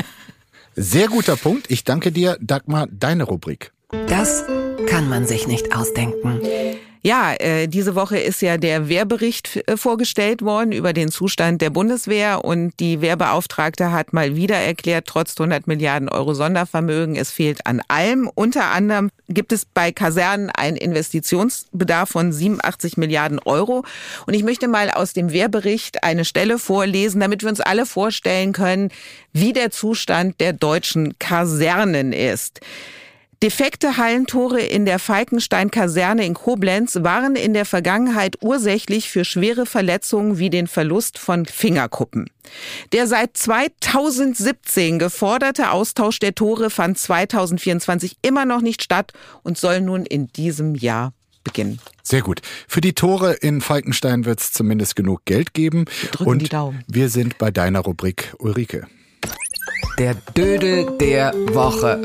Sehr guter Punkt. Ich danke dir, Dagmar, deine Rubrik.
Das kann man sich nicht ausdenken.
Ja, äh, diese Woche ist ja der Wehrbericht äh, vorgestellt worden über den Zustand der Bundeswehr und die Wehrbeauftragte hat mal wieder erklärt, trotz hundert Milliarden Euro Sondervermögen, es fehlt an allem. Unter anderem gibt es bei Kasernen einen Investitionsbedarf von siebenundachtzig Milliarden Euro. Und ich möchte mal aus dem Wehrbericht eine Stelle vorlesen, damit wir uns alle vorstellen können, wie der Zustand der deutschen Kasernen ist. Defekte Hallentore in der Falkenstein-Kaserne in Koblenz waren in der Vergangenheit ursächlich für schwere Verletzungen wie den Verlust von Fingerkuppen. Der seit zweitausendsiebzehn geforderte Austausch der Tore fand zweitausendvierundzwanzig immer noch nicht statt und soll nun in diesem Jahr beginnen.
Sehr gut. Für die Tore in Falkenstein wird es zumindest genug Geld geben.
Wir drücken
und
die Daumen.
Wir sind bei deiner Rubrik, Ulrike.
Der Dödel der Woche.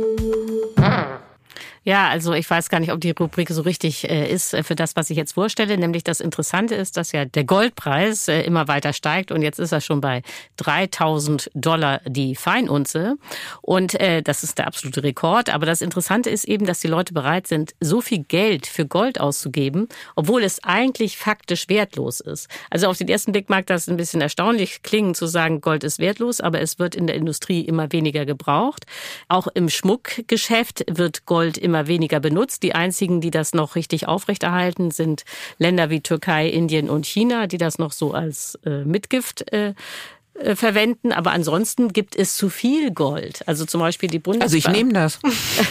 Ja, also ich weiß gar nicht, ob die Rubrik so richtig äh, ist für das, was ich jetzt vorstelle. Nämlich das Interessante ist, dass ja der Goldpreis äh, immer weiter steigt und jetzt ist er schon bei dreitausend Dollar die Feinunze. Und äh, das ist der absolute Rekord. Aber das Interessante ist eben, dass die Leute bereit sind, so viel Geld für Gold auszugeben, obwohl es eigentlich faktisch wertlos ist. Also auf den ersten Blick mag das ein bisschen erstaunlich klingen, zu sagen, Gold ist wertlos, aber es wird in der Industrie immer weniger gebraucht. Auch im Schmuckgeschäft wird Gold immer weniger benutzt. Die einzigen, die das noch richtig aufrechterhalten, sind Länder wie Türkei, Indien und China, die das noch so als äh, Mitgift äh, äh, verwenden. Aber ansonsten gibt es zu viel Gold. Also zum Beispiel die Bundesbank.
Also ich nehme das.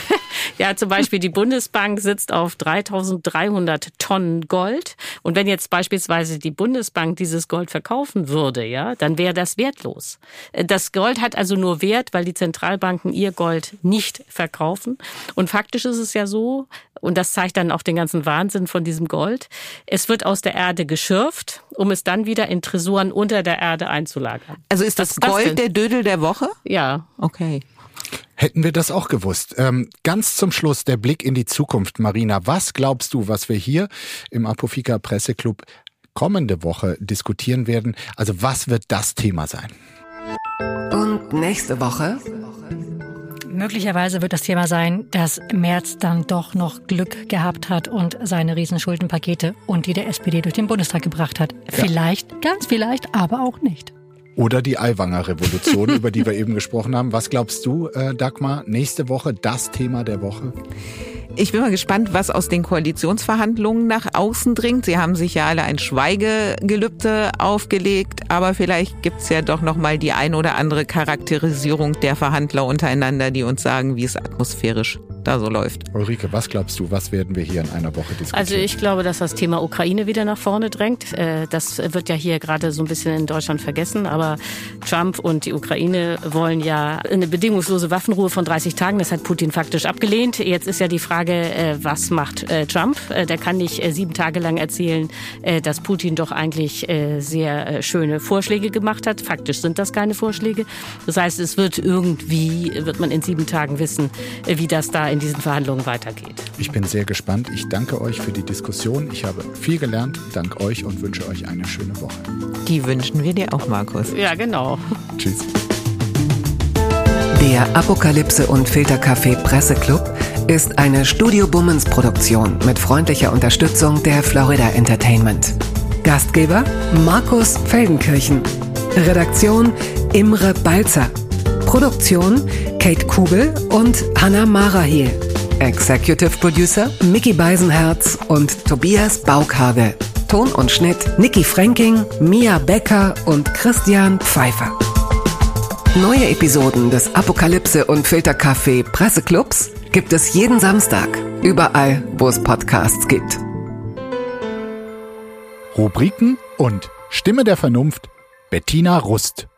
Ja, zum Beispiel die Bundesbank sitzt auf dreitausenddreihundert Tonnen Gold. Und wenn jetzt beispielsweise die Bundesbank dieses Gold verkaufen würde, ja, dann wäre das wertlos. Das Gold hat also nur Wert, weil die Zentralbanken ihr Gold nicht verkaufen. Und faktisch ist es ja so, und das zeigt dann auch den ganzen Wahnsinn von diesem Gold, es wird aus der Erde geschürft, um es dann wieder in Tresoren unter der Erde einzulagern.
Also ist das, das Gold das der Dödel der Woche?
Ja.
Okay.
Hätten wir das auch gewusst. Ähm, ganz zum Schluss der Blick in die Zukunft. Marina, was glaubst du, was wir hier im Apofika Presseclub kommende Woche diskutieren werden? Also was wird das Thema sein?
Und nächste Woche?
Möglicherweise wird das Thema sein, dass Merz dann doch noch Glück gehabt hat und seine Riesenschuldenpakete und die der S P D durch den Bundestag gebracht hat. Vielleicht, ja. ganz vielleicht, aber auch nicht.
Oder die Aiwanger Revolution, über die wir eben gesprochen haben. Was glaubst du, äh, Dagmar, nächste Woche das Thema der Woche?
Ich bin mal gespannt, was aus den Koalitionsverhandlungen nach außen dringt. Sie haben sich ja alle ein Schweigegelübde aufgelegt, aber vielleicht gibt's ja doch noch mal die ein oder andere Charakterisierung der Verhandler untereinander, die uns sagen, wie es atmosphärisch da so läuft.
Ulrike, was glaubst du, was werden wir hier in einer Woche diskutieren?
Also ich glaube, dass das Thema Ukraine wieder nach vorne drängt. Das wird ja hier gerade so ein bisschen in Deutschland vergessen, aber Trump und die Ukraine wollen ja eine bedingungslose Waffenruhe von dreißig Tagen. Das hat Putin faktisch abgelehnt. Jetzt ist ja die Frage, was macht Trump? Der kann nicht sieben Tage lang erzählen, dass Putin doch eigentlich sehr schöne Vorschläge gemacht hat. Faktisch sind das keine Vorschläge. Das heißt, es wird irgendwie, wird man in sieben Tagen wissen, wie das da in diesen Verhandlungen weitergeht.
Ich bin sehr gespannt. Ich danke euch für die Diskussion. Ich habe viel gelernt. Dank euch und wünsche euch eine schöne Woche.
Die wünschen wir dir auch, Markus.
Ja, genau.
Tschüss.
Der Apokalypse und Filterkaffee Presseclub ist eine Studio Bummens Produktion mit freundlicher Unterstützung der Florida Entertainment. Gastgeber Markus Feldenkirchen. Redaktion Imre Balzer. Produktion Kate Kugel und Hannah Marahiel. Executive Producer Micky Beisenherz und Tobias Baukhage. Ton und Schnitt Niki Fränking, Mia Becker und Christian Pfeiffer. Neue Episoden des Apokalypse und Filterkaffee Presseclubs gibt es jeden Samstag, überall, wo es Podcasts gibt.
Rubriken und Stimme der Vernunft Bettina Rust.